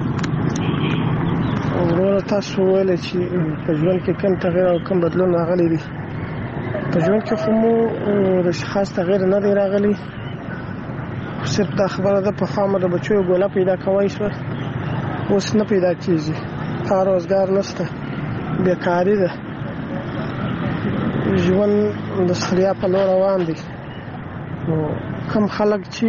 وروره تاسو ویل چې په ژوند کې کوم تغییر او کوم بدلون راغلی دی. په ژوند کې خو مو خاص تغییر نه دی راغلی، صرف دا خبره ده پخوا مو د بچیو ګوله پیدا کوی شوه، اوس نه پیدا کېږي. کار روزګار نشته، بیکاري ده، ژوند د ستړیا په لور روان دی. نو کوم خلک چې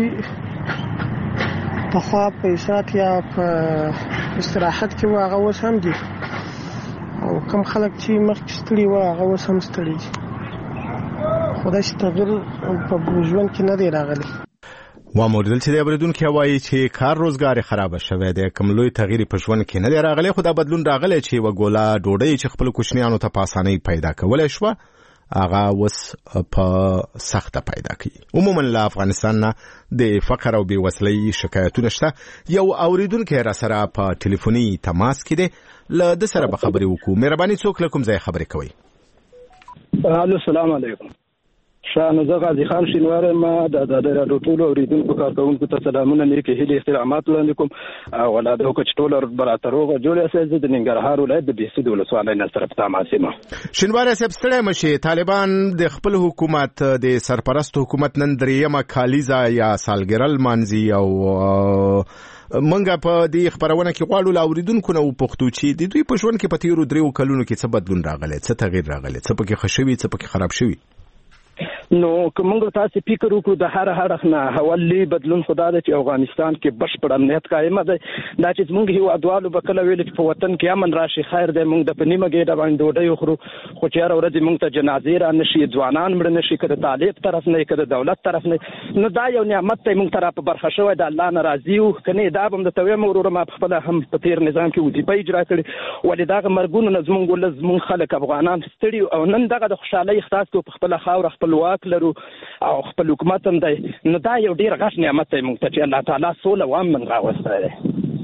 پخوا په اشاعت یا په استراحت کې وو هغه اوس هم دي، او کوم خلک چې مخکې ستړي وو هغه اوس هم ستړي دي. خو داسې تغییر په ژوند کې نه دی راغلی. واوریدل چې د اوریدونکي وایي چې کار روزګار خراب شوی دی، کوم لوی تغییر په ژوند کې نه دی راغلی، خو دا بدلون راغلی چې وګولا ډوډۍ چې خپل کوچنیانو ته په اسانۍ پیدا کولای شو هغه اوس په سخته پیدا کوي. عموما له افغانستان نه د فقر او بېوزلۍ شکایتونه شته. یو اوریدونکی را سره په ټلیفوني تماس کې دی، له ده سره به خبرې وکړو. مهرباني څوک له کوم ځای خبرې کوئ؟ السلام علیکم. شاه زه غازی خان شینوار ما د ازادي راډیو ټول اوریدونکو کارکوونکو ته سلامونه، نیکې هیلې، احترامات وړاندې کوم. ولاده وکړه چې ټول برابر روغه جوړه سي. زه د ننګرهار ولایت د بهسود ولسوالۍ نه طرف ته ماسمه. شینوار صاحب ستړی مشي. طالبان د خپل حکومت د سرپرست حکومت نن دریمه کالیزه یا سالګرا لمانځي، او منګه په دې خبرونه کې غواړو لا اوریدونکو نو پښتو چې د دوی په ژوند کې په تیرو 3 کلونو کې څه بدلون راغلی، څه تغییر راغلی، څه پکې ښه شوي، څه پکې خراب شوي. نو کومه تاسو فکر وکړو د هر نه حوالی بدلون خدا د افغانستان کې بشپړ امنیت قائم دی. دا چې موږ هیوادوالو به کله ویل چې په وطن کې امن راشي خیر دی، موږ د پنیمه ګډه باندې ډوډۍ خورو، خو چې هر ورځ موږ ته جنازې را نشي، ځوانان مړ نشي، کده طالب طرف نه کده دولت طرف نه. نو دا یو نعمت ته موږ طرف په برخه شوی د الله ناراضي او کني دا هم د توې مرور ما په خپل هم په تیر نظام کې وظیفه اجرا کړې، ولې دا مرګونه نظم ولزم خلک افغانان ستړي، او نن دغه د خوشحالي احساس کو په خپل خاور خپل واک لرو او خپل حکومت هم دی. نو دا یو ډیر غټ نعمت دی موږ ته چې الله تعالی سوله او امن راوستی دی.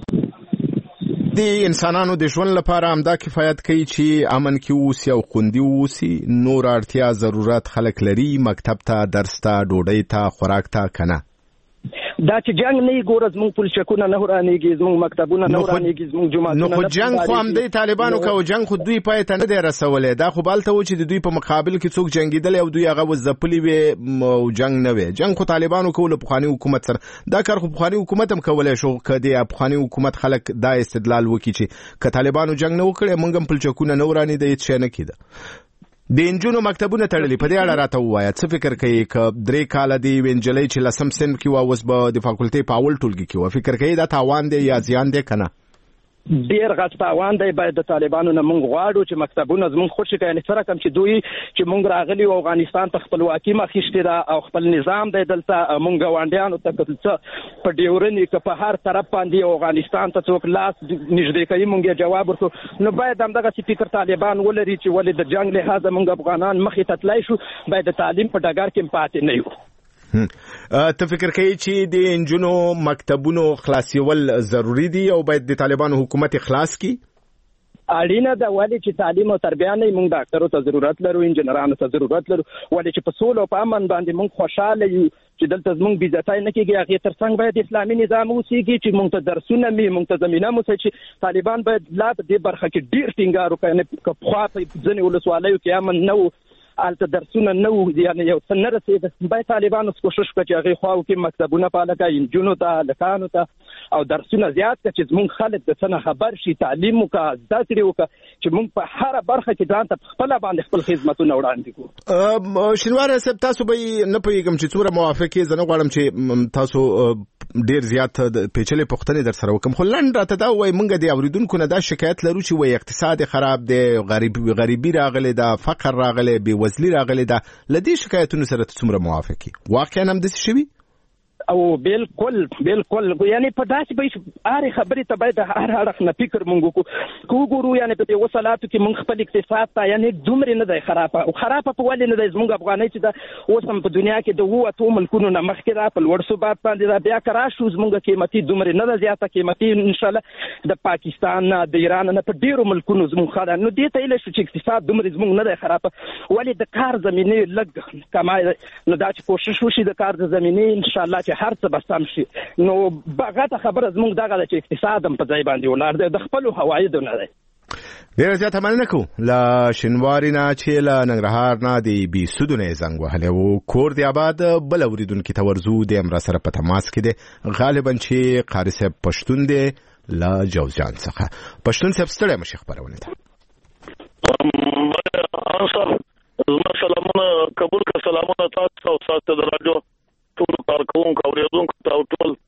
د انسانانو د ژوند لپاره همدا کفایت کوي چې امن کې اوسي او خوندي اوسي. نور اړتیا ضرورت خلک لري، مکتب ته، درس ته، ډوډۍ ته، خوراک ته کنه. دا چې جنگ نه ګورز موږ پولیس شکونه نه ورانېږي، موږ مکتبونه نه ورانېږي، موږ جماعتونه نه. نو خو جنگ خو هم د طالبانو کو جنگ خو دوی پای ته نه دی رسولې. دا خو بالته و چې د دوی په مقابل کې څوک جنگیدل او دوی هغه وځپلې وي او جنگ نه وي. جنگ خو طالبانو کول په خواني حکومت سره. دا کار خو خواني حکومت هم کولای شو کدي خواني حکومت خلک دا استدلال وکړي چې ک طالبانو جنگ نه وکړي موږ هم پل چکونه نه ورانې د هیڅ شي نه کیده. د انجونو مکتبونه تړلې، په دې اړه راته ووایه څه فکر کوي؟ ک 3 کال دی وینجلې چې لسم سن کې واوس به د فاکولټي په اول ټولګي کې و، فکر کوي دا تاوان دی یا زیان دی کنه؟ ډیر غټ تاوان دی. باید د طالبانو نه موږ غواړو چې مکتبونه زموږ خوشی کوي، سره کوم چې دوی چې موږ راغلي او افغانستان ته خپلواکي مخېشته ده او خپل نظام دی دلته موږ غونډیانو ته کتل په ډیورنی کې په هر طرف باندې افغانستان ته څوک لاس نږدې کوي موږ جواب ورکړو. نو باید همدغه فکر طالبان ولري چې ولې د جنگ له هغه موږ افغانان مخې ته تلای شو، باید د تعلیم په ډګر کې پاتې نه یو. ته فکر کوي چې د انجونو مکتبونو خلاصول ضروری دي او باید د طالبانو حکومت خلاص کی؟ اړینه ده، ولې چې تعلیم او تربیه نه موږ ډاکټرو ته ضرورت لرو، انجنیرانو ته ضرورت لرو، ولې چې په سولو او په امن باندې موږ خوشاله یو چې دلته موږ بیزتای نه کیږي. هغه ترڅنګ باید اسلامي نظام اوسېږي چې موږ ته درسونه موږ ته زمينه مو چې طالبان باید لا دې برخه کې ډیر ټینګار وکړي. په خوا په ځنې ولسوالیو کې امن نه وو، الته درسونه نه وو، یعنی یو څه نه رسېد. باید طالبانو کوشش وکړي چې هغه خواو کې مکتبونه فعال کړي، انجونو ته، لکانو ته، او درسونه زیات کړي چې موږ خلک د څه خبر شي، تعلیم وکړي، زده کړې وکړي چې موږ په هر برخه کې ځان ته خپل باندې خپل خدماتونه وړاندې کړو. شینوار صاحب تاسو به نه پوهیږم چې څومره موافقې زنه غواړم چې تاسو ډیر زیات پیچلې پوښتنې در سره وکم، خو لنډ راته دا وایي موږ د اوریدونکو نه دا شکایت لرو چې وایي اقتصاد خراب دی، غریبي راغلی ده، فقر راغلی، بېوزلي راغلی ده. لدې شکایتونو سره څومره موافقې؟ واقعا هم داسې شوي؟ او بالکل یعنی په داسې به هر خبرې ته باید هر اړخ نه فکر مونږ وګورو. یعنی په دې وصلاتو کې مونږ خپل اقتصاد ته یعنی دومره نه دی خرابه په ولې نه دی زموږ افغانۍ چې دا اوس هم په دنیا کې د 8 ملکونو نه مخکې را په لوړ ثبات باندې دا بیا کرا شو زموږ قیمتي دومره نه ده زیاته قیمتي ان شاء الله د پاکستان نه د ایران نه په ډیرو ملکونو زموږ خاله نو دې ته ویل شو چې اقتصاد دومره زموږ نه دی خرابه ولې د کار زمینه لږ کمای نو دا چې کوشش وشي د کار د زمینه ان شاء الله چې هر څه به سم شي. نو بغاته خبره زموږ دغه چې اقتصاد هم په ځای باندې ولاړ دی د خپل هوایدو نه دی. ډیر زیاته مننه کوم لا شینواری نه چې لا ننګرهار نه دی بي سودونه زنګ وهلی او کور دی آباد بل اوریدونکو ته ورزو د امر سره په تماس کې دی غالبا چې قاری صاحب پښتون دی لا جوزجان څخه. پښتون صاحب ستړی مشه خبرونه ته زما سلامونه قبول کا سلامونه تاسو او تاسو د رادیو ټول کارکونکو اوریدونکو ته ټول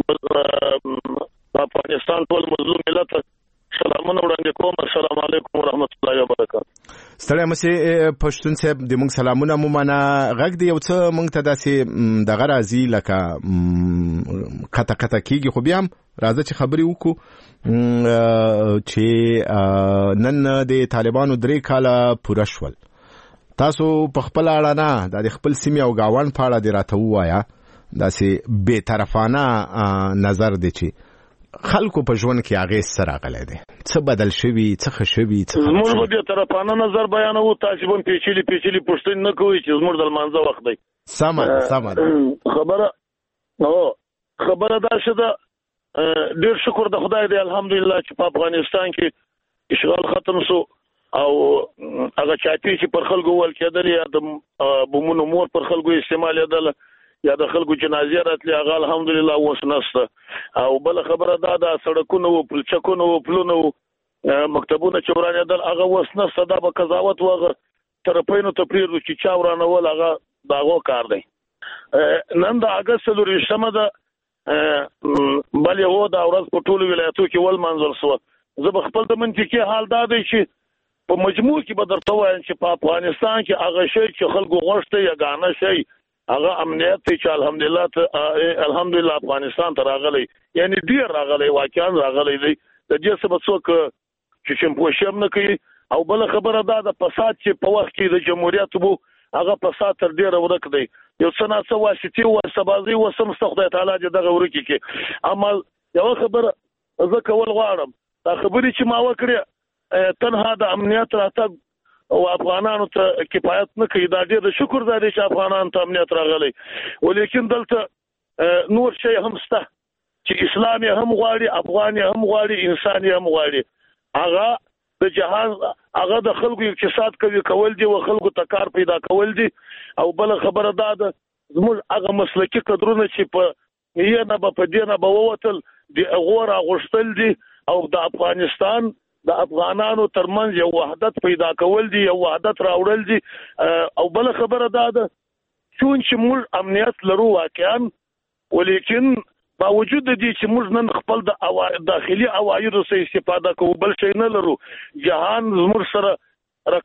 افغانستان ټول مظلوم ملت سلامونه وړاندې کوم. السلام علیکم ورحمت الله وبرکاته. ستړی مشه پښتون صاحب د موږ سلامونه مو معنا غږ دی یو څه موږ ته داسې دغه راځي لکه کته کیږي خو بیا هم راځه چې خبرې وکړو چې نن د طالبانو 3 کاله پوره شول. تاسو په خپل اړه نه د خپل سیمې او گاوان په اړه دی راته وایا داسې بے طرفانه نظر دی چې خلکو په ژوند کې هغه سره غلې دي څه بدل شوی څه خشوي څه موږ به طرفانه نظر بیانو تاسو هم پیچلي پښتون نه کوي چې زموږ د منځه وخت دی. سمه خبره دا شته. ډیر شکر د خدای دی الحمدلله چې په افغانستان کې اشغال ختم شو او هغه چاپی چې پر خلکو ول کېدل یا د بومونو مور پر خلکو استعمال یادل یا د خلکو جنازې راتلې هغه الحمدلله اوس نشته. او بل خبره دا د سړکونو او پلچکونو او پلونو مکتبونو چې ورانېدل هغه اوس نشته. دا به قضاوت وغه طرفینو ته پریږدو چې چا ورانول هغه داغو کار دی. نن د اگست 23 ده بل یو د اورز په ټولو ولایتو کې ول منظر سو. زه به خپل د منطقي حال دا دی چې په مجموع کې به درته وایم چې په افغانستان کې هغه شی چې خلکو غوښته یا غانه شي هغه امنیت چې الحمدلله افغانستان ته راغلی یعنی ډیر راغلی واقعا راغلی دی د دې سبب څوک چې شمپوشم نه کوي. او بل خبره دا د فساد چې په وخت کې د جمهوریت وو هغه فساد تر ډیره ورک دی یو څه نه واسطي او سبازي وسم خدای تعالی دې دغه ورکی کې عمل یو خبره زه کول غواړم دا خبرې چې ما وکړه تنها د امنیت راته او افغانانو ته کفایت نه کوي. دا ډېر شکر دی چې افغانان ته امنیت راغلی ولیکن دلته نور شی هم شته چې اسلام هم غواړي افغان هم غواړي انسان هم غواړي. هغه د جهان هغه د خلکو اقتصاد کوي کول دي او خلکو ته کار پیدا کول دي. او بل خبره دا ده زموږ هغه مسلکي قدرونه چې په یې نه په دې نه به ووتل د غوړه غوښتل دي او د افغانستان د افغانانو ترمنځ یو وحدت پیدا کول دي یو وحدت راوړل دي. او بل خبره دا ده چې موږ امنیت لرو واقعا ولیکن باوجود دې چې موږ نن خپل د داخلي عوایدو څخه استفاده کوو بل شي نه لرو. جهان موږ سره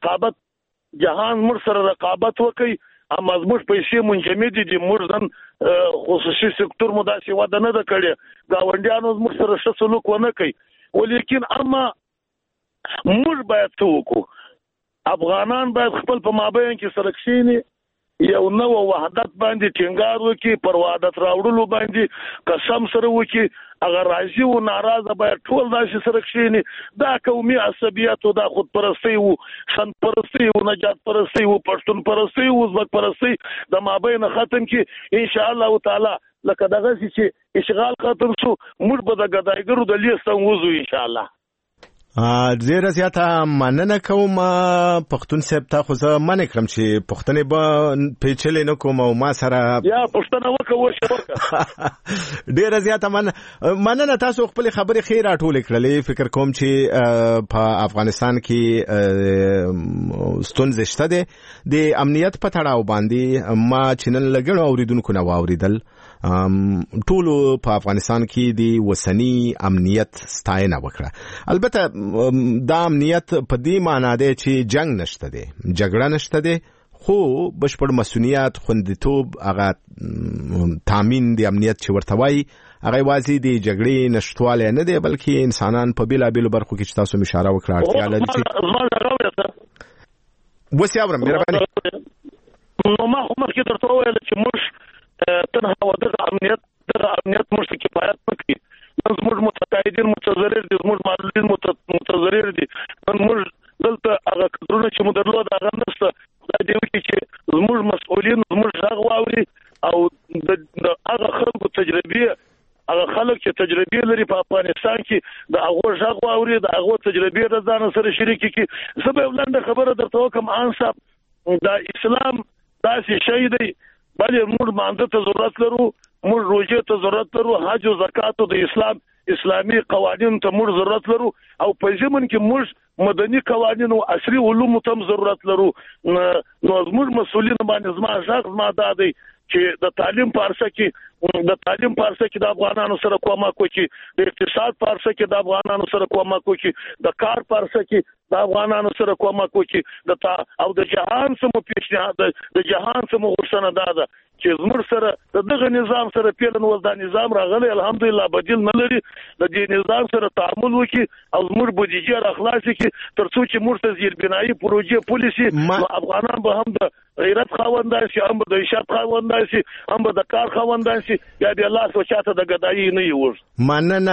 رقابت وکي اما موږ پیسې منجمد دي موږ نن خصوصي سکتور مو داسې وده نه کړی گاونډیانو موږ سره ښه سلوک ونه کوي ولیکن اما موږ باید څه وکړو افغانان باید خپل په مابین کې سره کښیني یو نو وحدت باندې ټینګار وکړي پر وحدت راوړلو باندې قسم سره وکړي اگر راځي او ناراضه باید ټول داسې سره کښیني. دا قومي عصبیت او دا خودپرستی او شان پرستی او نجات پرستی او پښتون پرستی او ازبک پرستی د مابین ختم کې ان شاء الله تعالی لکه دغه چې اشغال ختم شو موږ به د ګدایګرو د لیست وځو ان شاء الله. ډیر زیاته مننه کوم پښتون صاحب ته خو زه منې کړم چې پښتنې به پیچلې نه کوم او ما سره یا پښتنه وکړه ډیر زیاته مننه. تاسو خپل خبرې خیر راټولې کړلې فکر کوم چې په افغانستان کې ستونزې شته دي د امنیت په تړاو باندې ما چې نن لګړو اوریدونکو نه واوریدل ټولو په افغانستان کې د وسنی امنیت ستاینه وکړه. البته دا امنیت په دې معنی دی چې جنگ نشته دی جګړه نشته دی خو بشپړ مسؤلیت خوندیتوب هغه تامین د امنیت چې ورته وایي هغه واځي د جګړې نشټواله نه دی بلکې انسانان په بیلابیلو برخو کې چې تاسو اشاره وکړه اړتیا لري چې وسیاورم مهرباني نو ما هم کې درته ویل چې موږ تنها ودغه امنیت موږ کفایت نه کوي موږ متقاعدین متضرر دي موږ معلولین متضرر دي موږ دلته هغه کډرونه چې مو درلود هغه نشته دا دی چې موږ مسؤلین موږ غږ واوري او د هغه خلکو تجربه هغه خلک چې تجربه لري په افغانستان کې د هغه غږ واوري د هغه تجربه د ځان سره شریک کړي زه به ولنده خبره درته وکم انصاف دا اسلام داسې شی دی بلې موږ مانده ته ضرورت لرو موږ روزه ته ضرورت لرو حج او زکات د اسلامي قوانین ته موږ ضرورت لرو او په ځمن کې موږ مدني قوانین او عصري علوم ته ضرورت لرو نو موږ مسؤلین باندې زما ځخ ما دادی چې د تعلیم پارسه کې د افغانانو سره کومک وکړي د اقتصاد پارسه کې د افغانانو سره کومک وکړي د کار پارسه کې د افغانانو سره کومک وکړي او د جهان سمو پیشنهاد د جهان سمو غوښتنه ده چې زموږ سره دغه نظام سره پیلن وز دا نظام راغلی الحمدلله بدیل نه لري د دې نظام سره تعامل وکړي او زموږ بودیجه راخلاصي کې ترڅو چې موږ ته زیربنایي پروژې پالیسي افغانان به هم د غیرت خاوندان شي هم د عشت خاوندان شي هم د کار خاوندان شي یا د الله سوچاته د غدایي نه یور مننه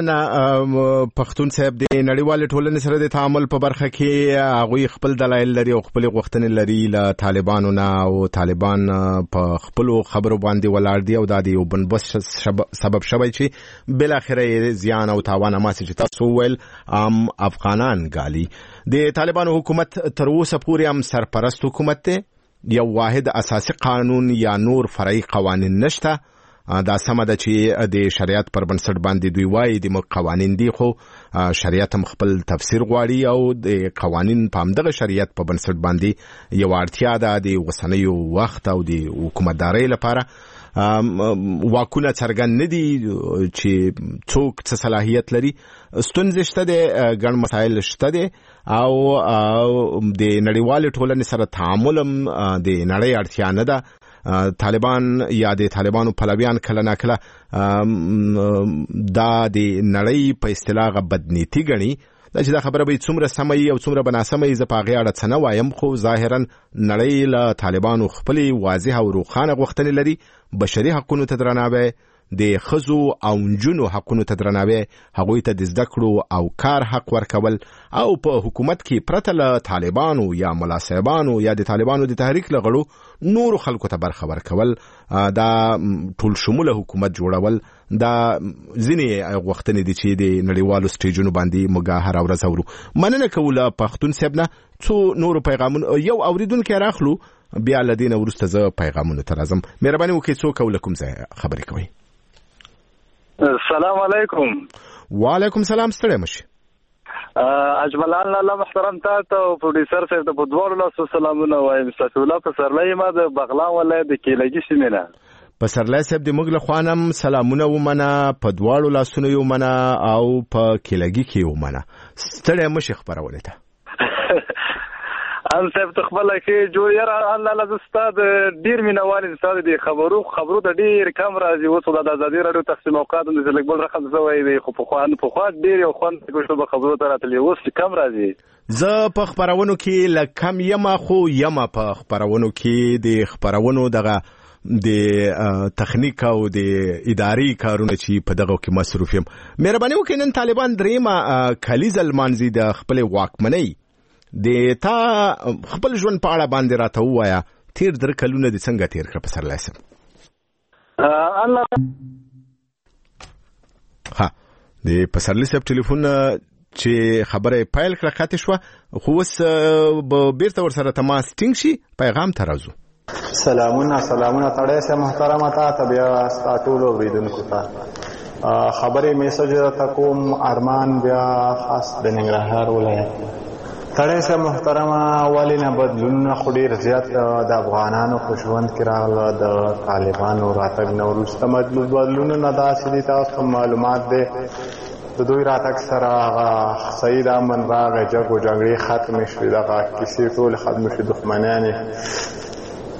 پښتون صاحب د نړیوال ټولنې سره د تعامل په برخه کې هغه خپل دلایل لري او خپل غوښتنې لري له طالبانو نه او طالبان په خپل خبرو باندې ولاړ دي او د یو بنبس سبب شوی چې بل اخره زیان او تاوان ماسي چې تاسو ول افغانان غالي د طالبانو حکومت تر اوسه پورې هم سرپرست حکومت دی یو واحد اساسي قانون یا نور فرعي قوانين نشته دا سم ده چې د شریعت پر بنسټ باندې دوی وایي د قوانين دي خو شریعت هم خپل تفسیر غواړي او د قوانين په همدغه شریعت په بنسټ باندې یو اړتیا ده د وسنیو وخت او د حکومتداري لپاره واکونه څرګند نه دي چې څوک څه صلاحیت لري ستونزې شته دي ګڼ مسایل شته دي او د نړیوال ټولنې سره تعامل د نړۍ اړتیا نه ده طالبان یا د طالبانو پلویان کله نه کله دا د نړۍ په اصطلاح بدنیتی ګڼي چې دا خبره به څومره سمه او څومره بناسمه ز په غیاړه څنه وایم خو ظاهرا نړۍ له طالبانو خپل واضح او روښانه غوښتنې لري بشري حقوقو ته درناوی د خزو او جنو حقوقو ته درناوی هغوی ته د زده کړو او کار حق ورکول او په حکومت کې پرته له طالبانو یا ملاسبانو یا د طالبانو د تحریک لغړو نور خلکو ته برخه ورکول دا ټول شموله حکومت جوړول دا ځینې وختونه دي چې د نړیوالو سټیجونو باندې مګاهر او رزورو مننه کوله پښتون صاحبنا څو نور پیغامونه یو اوریدونکو راخلو بیا لدین ورسته ز پیغامونه ترازم مهرباني وکړئ څو کوله کوم ځای خبرې کوي السلام علیکم وعلیکم سلام ستړي مشه اجملان الله محترم تاسو پروډوسر صاحب ته په دوه لاسو سلامونه وایم تاسو له پسرلای ما د بغلان ولایت د کیلګي سیمه پسرلای صاحب د موږ له خوانم سلامونه ومنه په دوه لاسونو یو منه او په کیلګي کې ومنه ستړي مشه خبرونه ته ان صاحب تخبل کې جو ير الله لږ استاد ډیر مینوال استاد دی خبرو د ډیر کم راځي وڅ د ازادي رادیو تقسیم اوقات د لګبل رقم زوي دی خو په خوا ډیر یو خوان کوشش به خبرو ته راتلی وڅ کم راځي زه په خبرونو کې لکم یما خو یما په خبرونو کې د خبرونو دغه د تخنیک او د اداري کارونه چې په دغه کې مصروف یم مهرباني وکړئ نن طالبان دریمه کلیز المانزي د خپل واکمنۍ د تا خپل ژوند په اړه باندې راته وایا تیر در کلونه د څنګه تیر کړ په سر لاسم الله ها د پسرلی صاحب ټلیفون چې خبره پایل کړه خاطر شو خو وس بیرته ور سره تماس ټینګ شي پیغام ترازو سلامونه تړې سه محترمه تا بیا ستاتولو ویدونکو ته خبرې میسج ته کوم ارمان بیا خاص د ننګرهار ولایت تړې سه محترمه اولینا بدلون خو ډیر زیات د افغانانو په ژوند کې راغله د طالبانو راتګ نو وروسته بدلون نه داسې دي تاسو معلومات ده د دوی راتګ سره سید امن راغی جګړې ختم شوې دغه کیسې ټول ختم شوې دښمنانې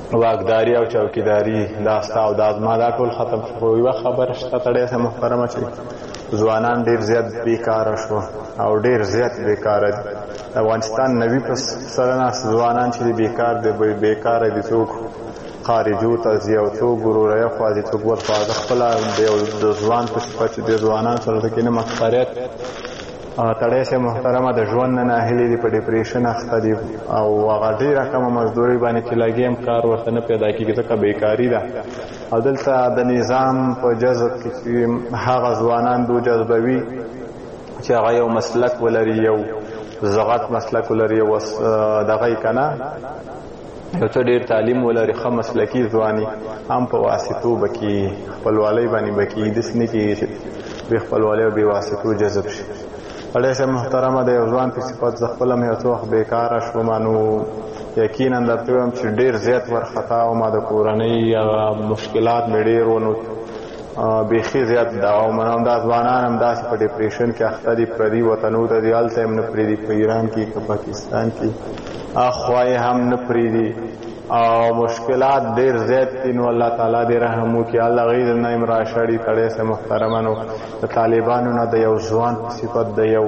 واګداري او چوکیداری دا ستا او دا زما دا ټول ختم شو. یوه خبره شته تړی سه محترمه چې ځوانان ډېر زیات بیکاره شو او ډېر زیات بیکاره دي. د افغانستان 90% ځوانان چې بیکار دي بیکاره دي. څوک خارجو ته ځي او څوک ګروره خوا دي، څوک ورخوا د خپله د ځوان په صفت چې د ځوانان سره د کې نه مخکریت تړی سه محترمه د ژوند نه ناهیلي دي، په ډیپریشن اخته دي او هغه ډېره کمه مزدوري باندې چې لګي هم کار ورته نه پیدا کېږي ځکه بیکاري ده. او دلته د نظام په جذب کې چې هغه ځوانان دو جذبوي چې هغه یو مسلک ولري، یو زغت مسلک ولري، یو دغه یې که نه یو څه ډېر تعلیم ولري، ښه مسلکي ځواني هم په واسطو به کې خپلوالۍ باندې به کېږي. داسې نه کېږي چې بې خپلوالۍ او بې واسطو جذب شي. تړی سه محترمه د یو ځوان په صفت زه خپله مې یو څه وخت بیکاره شوم، نو یقینا درته وایم چې ډېر زیات ورخطا وم. د کورنۍ مشکلات مې ډېر و، نو بیخي زیات دعوا ومنم. دا ځوانان همداسې په ډیپریشن کې اخته دي، پردي وطنو ته دي، هلته هم نه پرېږدي، په ایران کې که پاکستان کې اخوا یې هم نه پرېږدي او مشکلات ډېر زیات دي. نو الله تعالی دې رحم وکړي، الله هغوی نه هم راشړي. تړی سه محترمه نو د طالبانو نه د یو ځوان په صفت د یو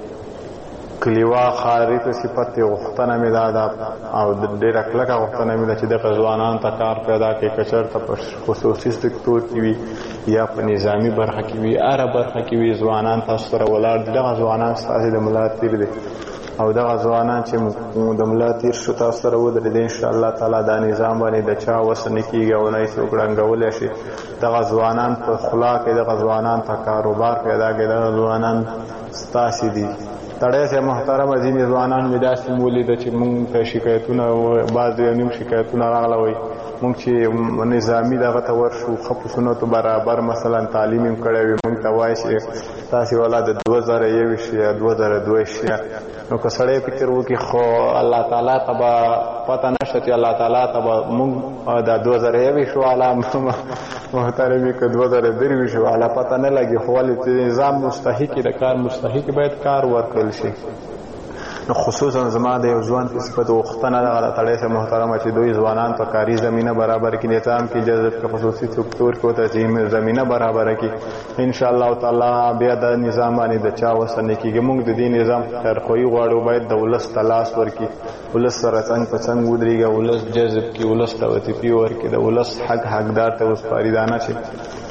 کلیوا خاري په صفت غوښتنه مې دا ده او ډېره کلکه غوښتنه مې ده چې دغه ځوانانو ته کار پیدا کړي، که چېرته په خصوصي سکتور کې وي یا په نظامي برخه کې وي، هره برخه کې وي ځوانان تاسو سره ولاړ دي. دغه ځوانان ستاسې د ملا تیر دي او دغه ځوانان چې د ملا تیر شو تاسو سره ودرېدي، انشاءالله تعالی دا نظام باندې د چا وسه نه کېږي او نه یې څوک ړنګولی شي. دغه ځوانان په خلا کې دغه ځوانان ته کاروبار پیدا کړي، دغه ځوانان ستاسې دي. تړی سه محترمه ځینې ځوانان مې داسې ولیده چې مونږ ته شکایتونه بعض یو نیم شکایتونه راغله، وایي مونږ چې نظامي دغه ته ورشو ښه په سنتو برابر مثلا تعلیم هم کړی وي، مونږ ته وایي چې تاسې والا د 2021 یا 2022 نو که سړی فکر وکړي خو الله تعالی ته به پته نشته چې الله تعالی ته به مونږ د 2021 والا محترمي که 2023 والا پته نه لګي، خو ولې چې نظام مستحق د کار مستحق باید کار ورکړل شي. نو خصوصا زما د یو ځوان په صفت غوښتنه دغه د تړی سه محترمه چې دوی ځوانان ته کاري زمینه برابر کړي، نظام کې جذب کړي، خصوصي سکتور کې ورته زمینه برابر کړي. انشاءالله تعالی بیا د نظام باندې د چا وسه نه کېږي. موږ د دې نظام خیرخواهي غواړو، باید د ولس ته لاس ورکړي، ولس سره څنګ په څنګ ودرېږي، ولس جذب کړي، ولس ته وظیفې ورکړي، د ولس حقدار ته وسپاري. دا نه چې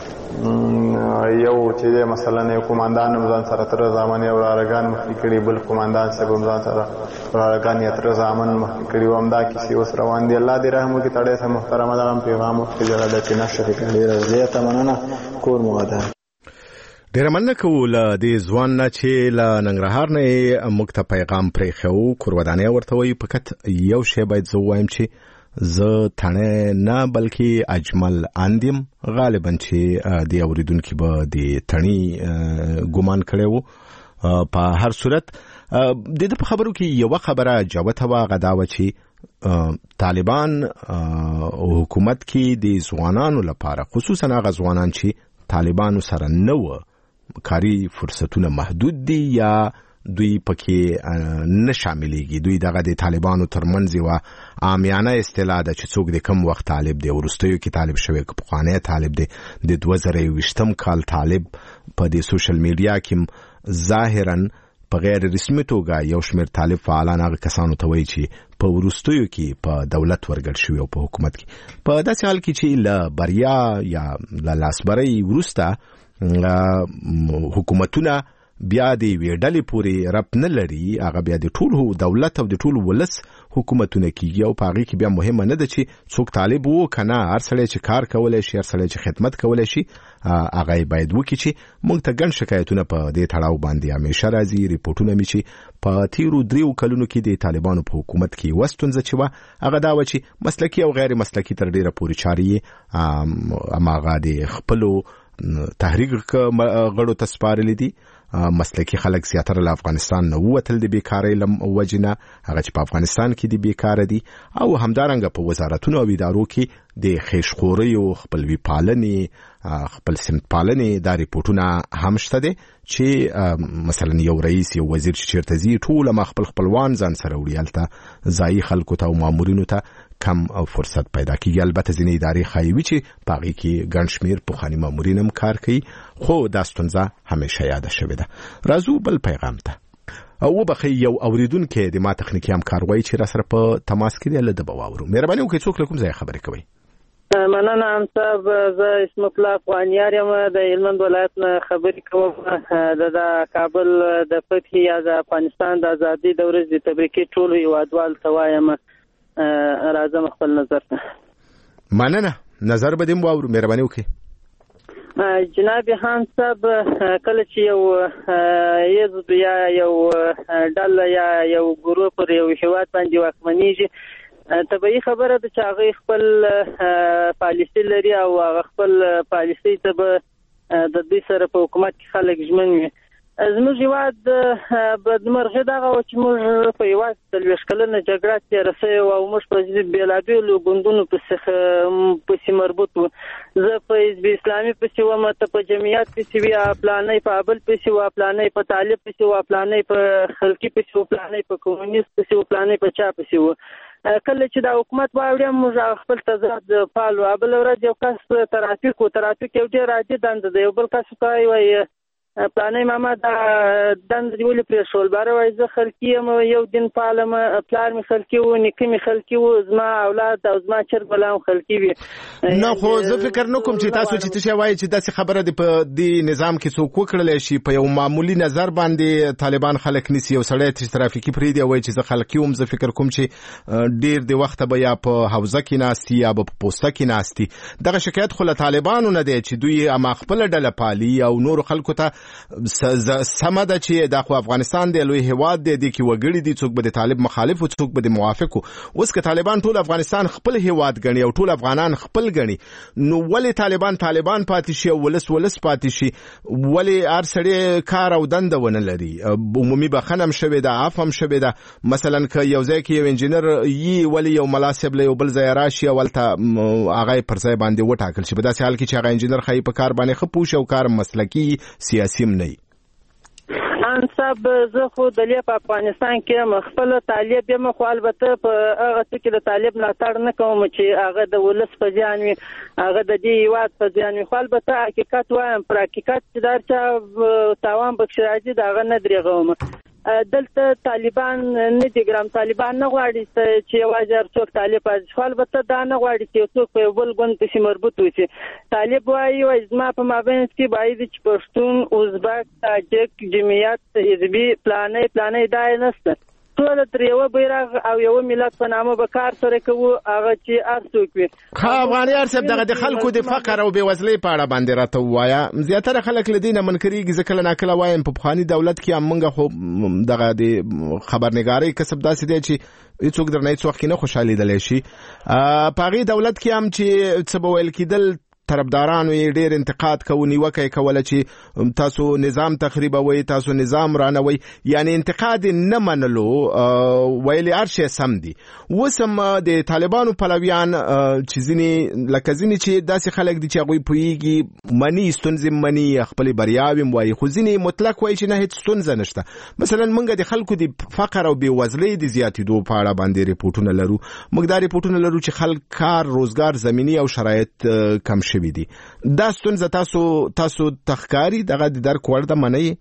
یو چې مثلا یو قوماندان ځان سره تر زمانه او رارګان مخکې کړي، بل قوماندان صاحب ځان سره رارګان یې تر زمانه مخکې کړي و. همدا کیسې اوس روان دي. الله دې رحم وکړي. تړی سه محترمه دغه پیغام ورکړي جګړه چې نشته کړي. ډېره زیاته مننه. کور مو ودان. ډېره مننه کوو له دې ځوان نه چې له ننګرهار نه یې موږ ته پیغام پرېښی. کور ودانۍ ورته وایي. فقط یو شی باید زه ووایم چې زه تڼۍ نه بلکې اجمل اند یم. غالبا چې د اوریدونکي به د تڼۍ ګمان کړی و. په هر صورت د ده په خبرو کې یوه خبره جوته وه، هغه دا وه چې طالبان حکومت کې د ځوانانو لپاره، خصوصا هغه ځوانان چې طالبانو سره نه وه، کاري فرصتونه محدود دي یا دوی پکې نه شاملېږي. دوی دغه د طالبانو ترمنځ یوه عامیانه اصطلاح ده چې څوک د کم وخت طالب دی، وروستیو کې طالب شوی، که پخوانی طالب دی، د 2020 کال طالب په د سوشل میډیا کې ظاهرا په غیر رسمي توګه یو شمېر طالب فعالان هغه کسانو ته وایي چې په وروستیو کې په دولت ورګډ شوي او په حکومت کې. په داسې حال کې چې له بریا یا له لاسبرۍ وروسته حکومتونه بیا د یوې ډلې پورې ربط نه لري، هغه بیا د ټول دولت او د ټول ولس حکومتونه کېږي او په هغې کې بیا مهمه نه ده چې څوک طالب و که نه. هر سړی چې کار کولی شي، هر سړی چې خدمت کولی شي، هغه یې باید وکړي. چې موږ ته ګڼ شکایتونه په دې تړاو باندې همیشه راځي. ریپورټونه مې چې په تیرو 3 کلونو کې د طالبانو په حکومت کې یوه ستونزه چې وه، هغه دا وه چې مسلکي او غیر مسلکي تر ډېره پورې چارې یې هماغه د خپلو تحریک غړو ته سپارلې دي. مسلکي خلک زیاتره له افغانستان نه ووتل د بیکارۍ له وجې نه، هغه چې په افغانستان کې د بیکاره دي، او همدارنګه په وزارتونو او ادارو کې د خیشخوریو، خپلوي پالنې، خپل سمت پالنې دا ریپورټونه هم شته دي چې مثلا یو رئیس، یو وزیر چې چیرته ځي ټول ما خپلوان ځان سره وړي، هلته ځایي خلکو ته او مامورینو ته کم فرصت پیدا کیږي. البته ځینې ادارې خایوي چې پاغي کې ګڼ شمیر پخواني مامورین هم کار کوي، خو دا ستونزه همیشه یاد شوې ده. راځو بل پیغام ته. او بخي یو اوریدونکو د ما تخنیکی همکار وایي چې را سره په تماس کې دی، لده به واورو. مهرباني وکړئ څوک له کوم ځای خبرې کوي؟ مننه ام صاحب، زه اسمت الله افغانیار یم، د هلمند ولایت نه خبرې کوم. د کابل د فتح یا د افغانستان د ازادۍ د ورځې د تبریکې ټولو هیوادوالو ته وایم راځم خپل نظر ته. مننه، نظر به دې واورو. مهرباني وکړئ. جناب هان صاحب، کله چې یو حزب یا یو ډله یا یو ګروپ پر یو هیواد باندې واکمنېږي، طبیعي خبره ده چې هغه خپل پالیسي لري او هغه خپل پالیسي ته به د دې سره په حکومت کې خلک ژمن وي. زموږ هیواد بدمرغي دغه و چې موږ په هیواد 40 کلنه جګړه تېره سوې وه او موږ په بېلابېلو ګوندونو پسې مربوط وو. زه په حزب اسلامي پسې وم، ته په جمعیت پسې وې، پلانی په ابل پسې وه، پلانی په طالب پسې وه، پلانی په خلقي پسې وه، پلانی په کمونیست پسې وه، پلانی په چا پسې وه. کله چې د حکومت واوړم موږ خپل تضاد پالو. بل ورځ یو کس ترافیک یو ډېر عادي دنده ده، یو بل کس کوي وایي پلانی ماما دا دند دی ولې پرېښول، باره وایي زه خلقي یم، یو دین پالم، پلار مې خلقي و، نیکه مې خلقي و، زما اولاد او زما چرګ بلا هم خلقي وي. نه خو زه فکر نه کوم چې تاسو چې تشه وایي چې داسې خبره دی په دې نظام کې څوک وکړلی شي. په یو معمولی نظر باندې طالبان خلک نیسي، یو سړی چې ترافیکي پرېږدي وایي چې زه خلقي وم. زه فکر کوم چې ډېر د وخته به یا په حوزه کې ناستي یا به په پوسته کې ناستي. دغه شکایت خو له طالبانو نه دی چې دوی اما خپله ډله پالي او نورو خلکو ته سمه ده چې دا خو افغانستان دی، لوی هیواد دی، د کې وګړي دي، څوک به د طالب مخالف او څوک به د موافق. اوس که طالبان ټول افغانستان خپل هیواد ګڼي او ټول افغانان خپل ګڼي، نو ولې طالبان پاتې شي او ولس پاتې شي؟ ولې هر سړی کار او دنده ونه لري؟ عمومي بخښنه هم شوې ده، عفو هم شوې ده. مثلا که یو ځای کې یو انجینر یي، ولې یو مناسب له یو بل ځای راشي او ولته هغه پر ځای باندې وټاکل شي؟ په داسې حال کې چې هغه انجینر خای په کار باندې ښه پوه شي او کار مسلکي سیاسي هم نه. ان صاحب زه خو د لې په افغانستان کې خپل طالب یم، خو البته په هغه څه کې د طالب ملاتړ نه کوم چې هغه د ولس په ځان وي، هغه د دې هیواد په ځان وي. خو البته حقیقت وایم، پر حقیقت چې دا چا تاوان پکې راځي د هغه نه درېږم. دلته طالبان نه دي ګرام، طالبان نه غواړي چې یوازې هر څوک طالب پاتې شي، البته دا نه غواړي چې یو څوک په یو بل ګوند پسې مربوط وشي. طالب وایي زما په مابینځ کې باید چې پښتون، ازبک، تاجک، جمعیت، حزبي پلانې دا یې نشته. ټول تر یو بیرغ او یو ملت په نامه به کار سره کوو، هغه چې هر څوک وي. افغانیار صاحب، دغه د خلکو د فقر او بېوزلۍ په اړه باندې راته ووایه. زیاتره خلک له دې نه منکرېږي. زه کله ناکله وایم په پخواني دولت کې هم موږ خو دغه د خبرنګارۍ کسب داسې دی چې هېڅوک درنه هېڅ وخت کې نه خوشحالېدلی شي. په هغې دولت کې هم چې څه به ویل کېدل، طرفدارانو یې ډېر انتقاد کوو، نیوکه یې کوله چې تاسو نظام تخریبوي، تاسو نظام رانوي، یعنی انتقاد نه منلو، ویلې هر شی سم دي. اوس هم د طالبانو پلویان چې ځینې چې داسې خلک دي چې هغوی پوهېږي، مني ستونزې مني، خپلې بریاوې هم وایي، خو ځینې مطلق وایي چې نه هېڅ ستونزه نشته. مثلا موږ د خلکو د فقر او بېوزلۍ د زیاتېدو په اړه باندې ریپورټونه لرو. موږ دا ریپورټونه لرو چې خلک کار، روزګار، زمینی او شرایط کم شوي دي. دا ستونزه تاسو تخکاری دغه د درک وړ ده، منئ؟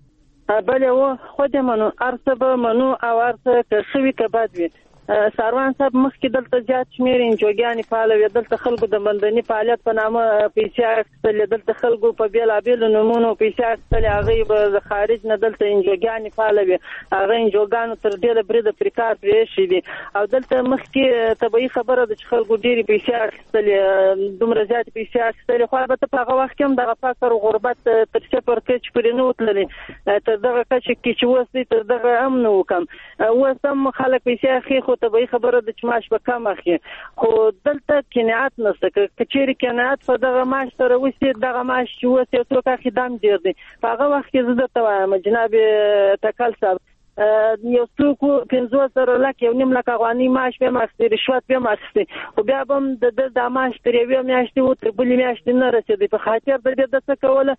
بله و خو دې منو، هر څه به منو او هر څه که ښه وي که بد وي. ساروان صاحب مخکې دلته زیات شمېر انجوګانې فعاله وې، دلته خلکو د بندني فعالیت په نامه پیسې اخیستلې، دلته خلکو په بېلابېلو نومونو پیسې اخیستلې، هغوی به د خارج نه دلته انجوګانې فعاله وې، هغه انجوګانو تر ډېره بریده پرې کار پرېښی دي. او دلته مخکې طبیعي خبره ده چې خلکو ډېرې پیسې اخیستلې، دومره زیاتې پیسې اخیستلې، خو البته په هغه وخت کې هم دغه فقر او غربت تر صفر کچې پورې نه و تللی، تر دغه کچې کې چې اوس دی تر دغه هم نه و کم. اوس هم خلک پیسې اخلي، خو طبیعي خبره ده چې معاش به کم اخلي، خو دلته قناعت نشته. که چیرې قناعت په دغه معاش سره وشي، دغه معاش چې اوس یو څوک اخلي دا هم ډېر دی. په هغه وخت کې زه درته وایم جناب تکل صاحب، یو څوک 50,000 لک 1.5 لک افغانۍ معاش به هم اخیستې، رشوت به هم اخیستې، خو بیا به هم د ده دا معاش تر یوې میاشتې و تر بلې میاشتې نه رسېدی. په خاطر د دې ده څه کوله،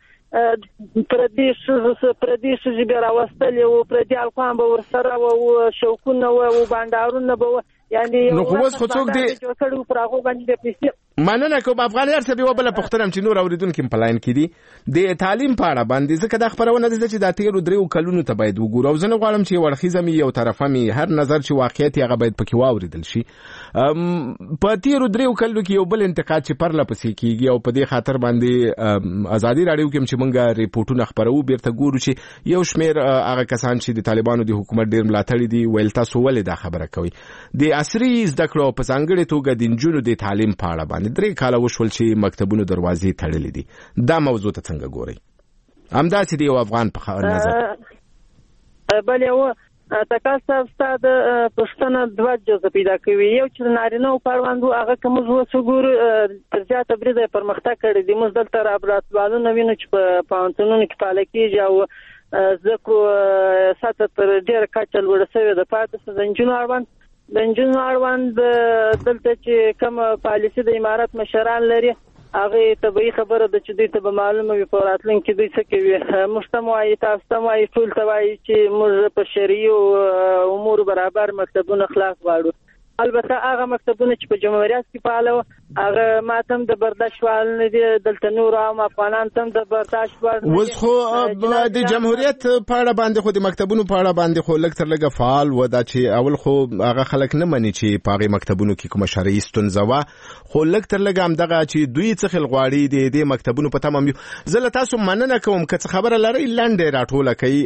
پردي ښځې به راوستلې وو، پردي القان به ورسره وو، شوقونه وو، بانډارونه به وو، یعنی نو خو اوس خو څوک دی جوړ کړو پر هغه باندې د پیسې مننه کوم افغان یار سبي وبله پختنم چې نور اوریدونکو په لاین کې دي د تعلیم په اړه باندې ځکه د خبرونه د چې د تیرو دریو کلونو ته باید وګورو او زه غواړم چې ورخیزه می یو طرفه می هر نظر چې واقعیت هغه باید پکې واوریدل شي. په تیرو دریو کلونو کې یو بل انتقاد چې پرله پسې کیږي او په دې خاطر باندې ازادي رادیو کې چې مونږه ریپورتونه خبرو بیرته ګورو چې یو شمیر هغه کسان چې د طالبانو د حکومت ډیر ملاتړي دي ویل تاسو ولې دا خبره کوي د عصري زده کړو په ځانګړي توګه د نجونو د تعلیم په اړه باندې درې کاله وشول چې مکتبونو دروازې تړلې دي دا موضوع ته څنګه ګورئ همداسې دی یو افغان په نظر بل یو تاسو ستاسو پښتنه دوه جزء پیدا کوي یو چې نارینه او پروندو هغه کوم وسوګور تر زیاته بریده پرمختګ کړی دی موږ دلته رابطوالو نوینو چې په پانتونونو کې پاله کېږي او ذکر ساته تر ډیر کچل ورسوي د پاتې زنجونو اړوند د انجنونو اړوند دلته چې کوم پالیسي د امارات مشران لري هغه طبيعي خبره ده چې دوی ته معلومه وي په راتلونکي کې دوی څه کوي مجتمعي تاسو ټول ته وایي چې موږ په شرعي امور برابر مکتبونه خلاص غواړو البته هغه مکتبونه چې په جمهوریت کې فعال هغه ماتم د برداشت وال نه دي دلته نور عام افغانان تم د برداشت وال وس خو د جمهوریت په اړه باندې خو د مکتبونو په اړه باندې خو لکه تر لګه فعال و دا چې اول خو هغه خلک نه مني چې په هغه مکتبونو کې کوم شرعي ستونزه و خو لکه تر لګه هم دغه چې دوی څه خل غواړي د مکتبونو په تمام زله تاسو مننه کوم که خبره لري لاندې راټوله کوي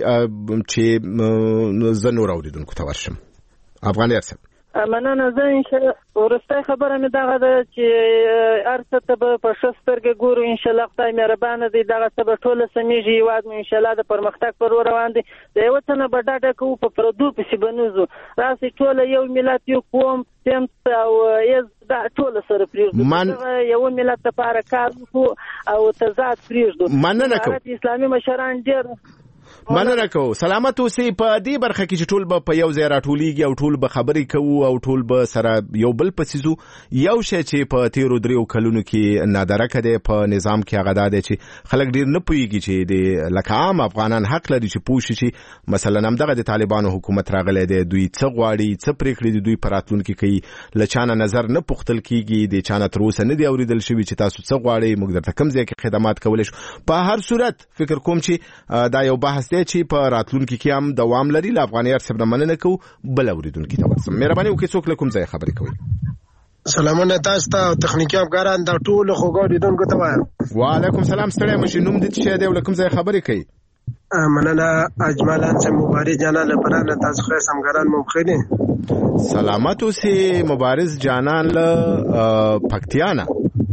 چې زنور اوریدونکو ته ورشم افغان یار مننه زه ان شاء الله ورسته خبره مې دغه ده چې ارڅ ته په شسترګه ګورو ان شاء الله خدای مهربان دی دغه څه به ټول سمېږي یواد مې ان شاء الله د پرمختګ پر روان دي د یو څه نه بډاټه کو په پردو پسې بنوزو راسي ټول یو ملت یو قوم سمت او از دا ټول سره پریږدو یو ملت لپاره کار او تضاد پریږدو مننه کوم اسلامي مشران ډیر مننه کوم سلامت اوسئ په دې برخه کې چې ټول به په یو ځای راټولېږي او ټول به خبرې کوو او ټول به سره یو بل پسیزو یو شی چې په تیرو دریو کلونو کې نادرکه دی په نظام کې هغه دا دی چې خلک ډیر نه پوهیږي چې د لکه عام افغانان حق لري چې پوه شي چې مثلا همدغه د طالبانو حکومت راغلی دی دوی څه غواړي څه پریکړې دي دوی په راتلونکي کوي له چانه نظر نه پوښتل کیږي د چانه تر اوسه نه دی اوریدل شوي چې تاسو څه غواړئ موږ درته کوم ځای کې خدمات کولی شو په هر صورت فکر کوم چې دا یو بحث دی چې په راتلونکي کې هم دوام لري له افغانیار صاحب نه مننه کوو بل اوریدونکو ته ورسم مهرباني وکړئ څوک له کوم ځای خبرې کوي سلامونه تاسو ته تخنیکی افغانان د ټول خوګوریدونکو ته وایم وعلیکم سلام ستړی مشي نوم دې څه دی له کوم ځای خبرې کوي مننه اجمالان چې مبارز جانان لپاره تاسو خو سمګران ممخینه سلامت اوسئ مبارز جانان له پکتیانا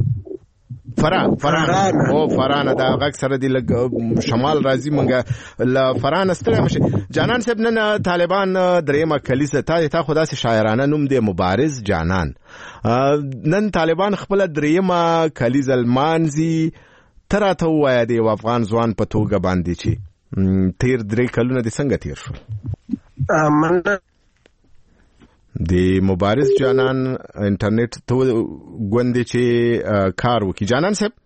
فران او فران دا غږ سره دی شمال راځي مونږه ل فران ستړی مشه جانان صاحب نن طالبان دریمه کلیسه تا خدا سي شاعرانه نوم دی مبارز جانان نن طالبان خپل دریمه کلیزه المانزي تراته وای دی افغان ځوان په توګه باندې چې تیر درې کلونه د څنګه تیر شو د مبارز جانان انټرنیټ ته غوندې چې کار وکي جانان صاحب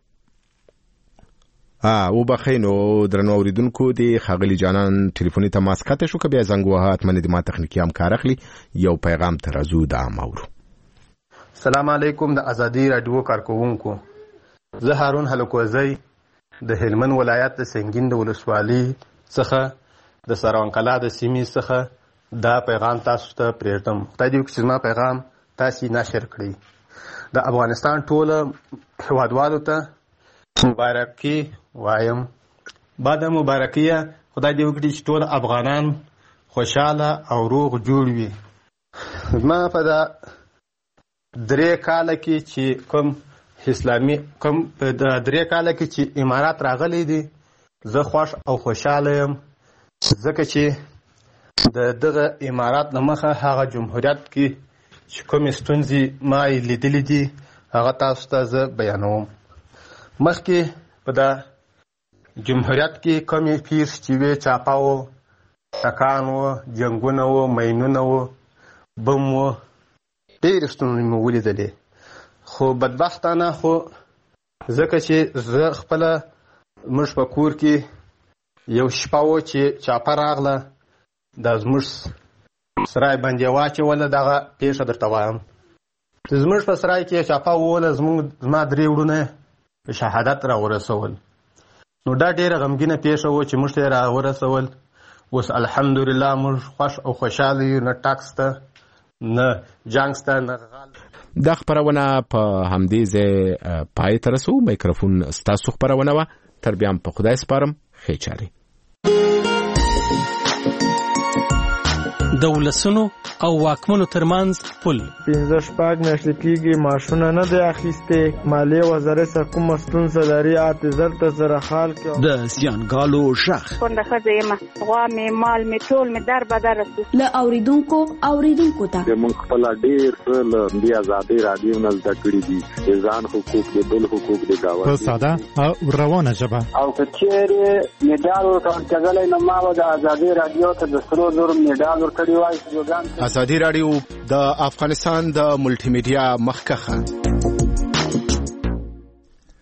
او بخینو درنو اوریدونکو د خغلی جانان ټلیفوني تماس کاته شو کبه زنګ وهات منه د ما تخنیکی هم کار اخلي یو پیغام ترازو د امورو السلام علیکم د ازادي رادیو کارکونکو زه هارون هلکوزی د هلمند ولایت د سنگین د ولسوالۍ څخه د سروانکلا د سیمې څخه دا پیغام تاسو ته پریږدم خدای دې وکړي چې زما پیغام تاسو نشر کړئ د افغانستان ټول هیوادوالو ته مبارکي وایم بعد مبارکیه خدای دې وکړي چې ټول افغانان خوشاله او روغ جوړ وي زما په دا درې کاله کې چې کوم اسلامي کوم په دا درې کاله کې چې امارات راغلي دي زه خوش او خوشاله یم ځکه چې د دغه امارات نمخه هغه جمهوریت کې چې کوم ستونزې ما لیدلې دي هغه تاسو ته زه بیانوم مخکې په دا جمهوریت کې کوم پیر چې وی چاپاو ټکان و جنگونه و مینونه و بم و ډېر ستونزې مو ولیدلې خو بدبختانه خو ځکه چې زه خپله موږ په کور کې یو شپه و چې چاپه راغله دا زموږ سرای باندې واچوله دغه پیښه درته وایم چې زموږ په سرای کې چاپه ووله زما 3 وروڼه شهادت راورسول نو دا ډېره غمګینه پیښه وه چې موږ ته یې راورسول اوس الحمدلله موږ خوښ او خوشحاله یو نه ټاکس ته نه جنګ ته نه غال دا خبرونه په همدې ځای پای ته رسو. مایکروفون ستاسو خبرونه وه. تر بیا په خدای سپارم. ښې چارې. د ولسونو او واکمنو ترمنځ پل 15 میاشتې کېږي ماشونه نه دی اخیستې. مالیې وزارت سره کومه ستونزه لري اعتذار ته سره حال کې د زیانګالو شخ کونډه ښځه یم غوا مې مال مې ټول مې در بدر رسو له اوریدونکو ته موږ خپل ډېر له دې ازادي رادیو نه زده کړي دي ځان حقوق د بل حقوق د گاوه په ساده او روانه ژبه او که چیرې میډال ورکړل نو ما د ازادي رادیو ته د سرو زر میډال ورکړی وای. ازادي رادیو د افغانستان د ملټي میډیا مخکخه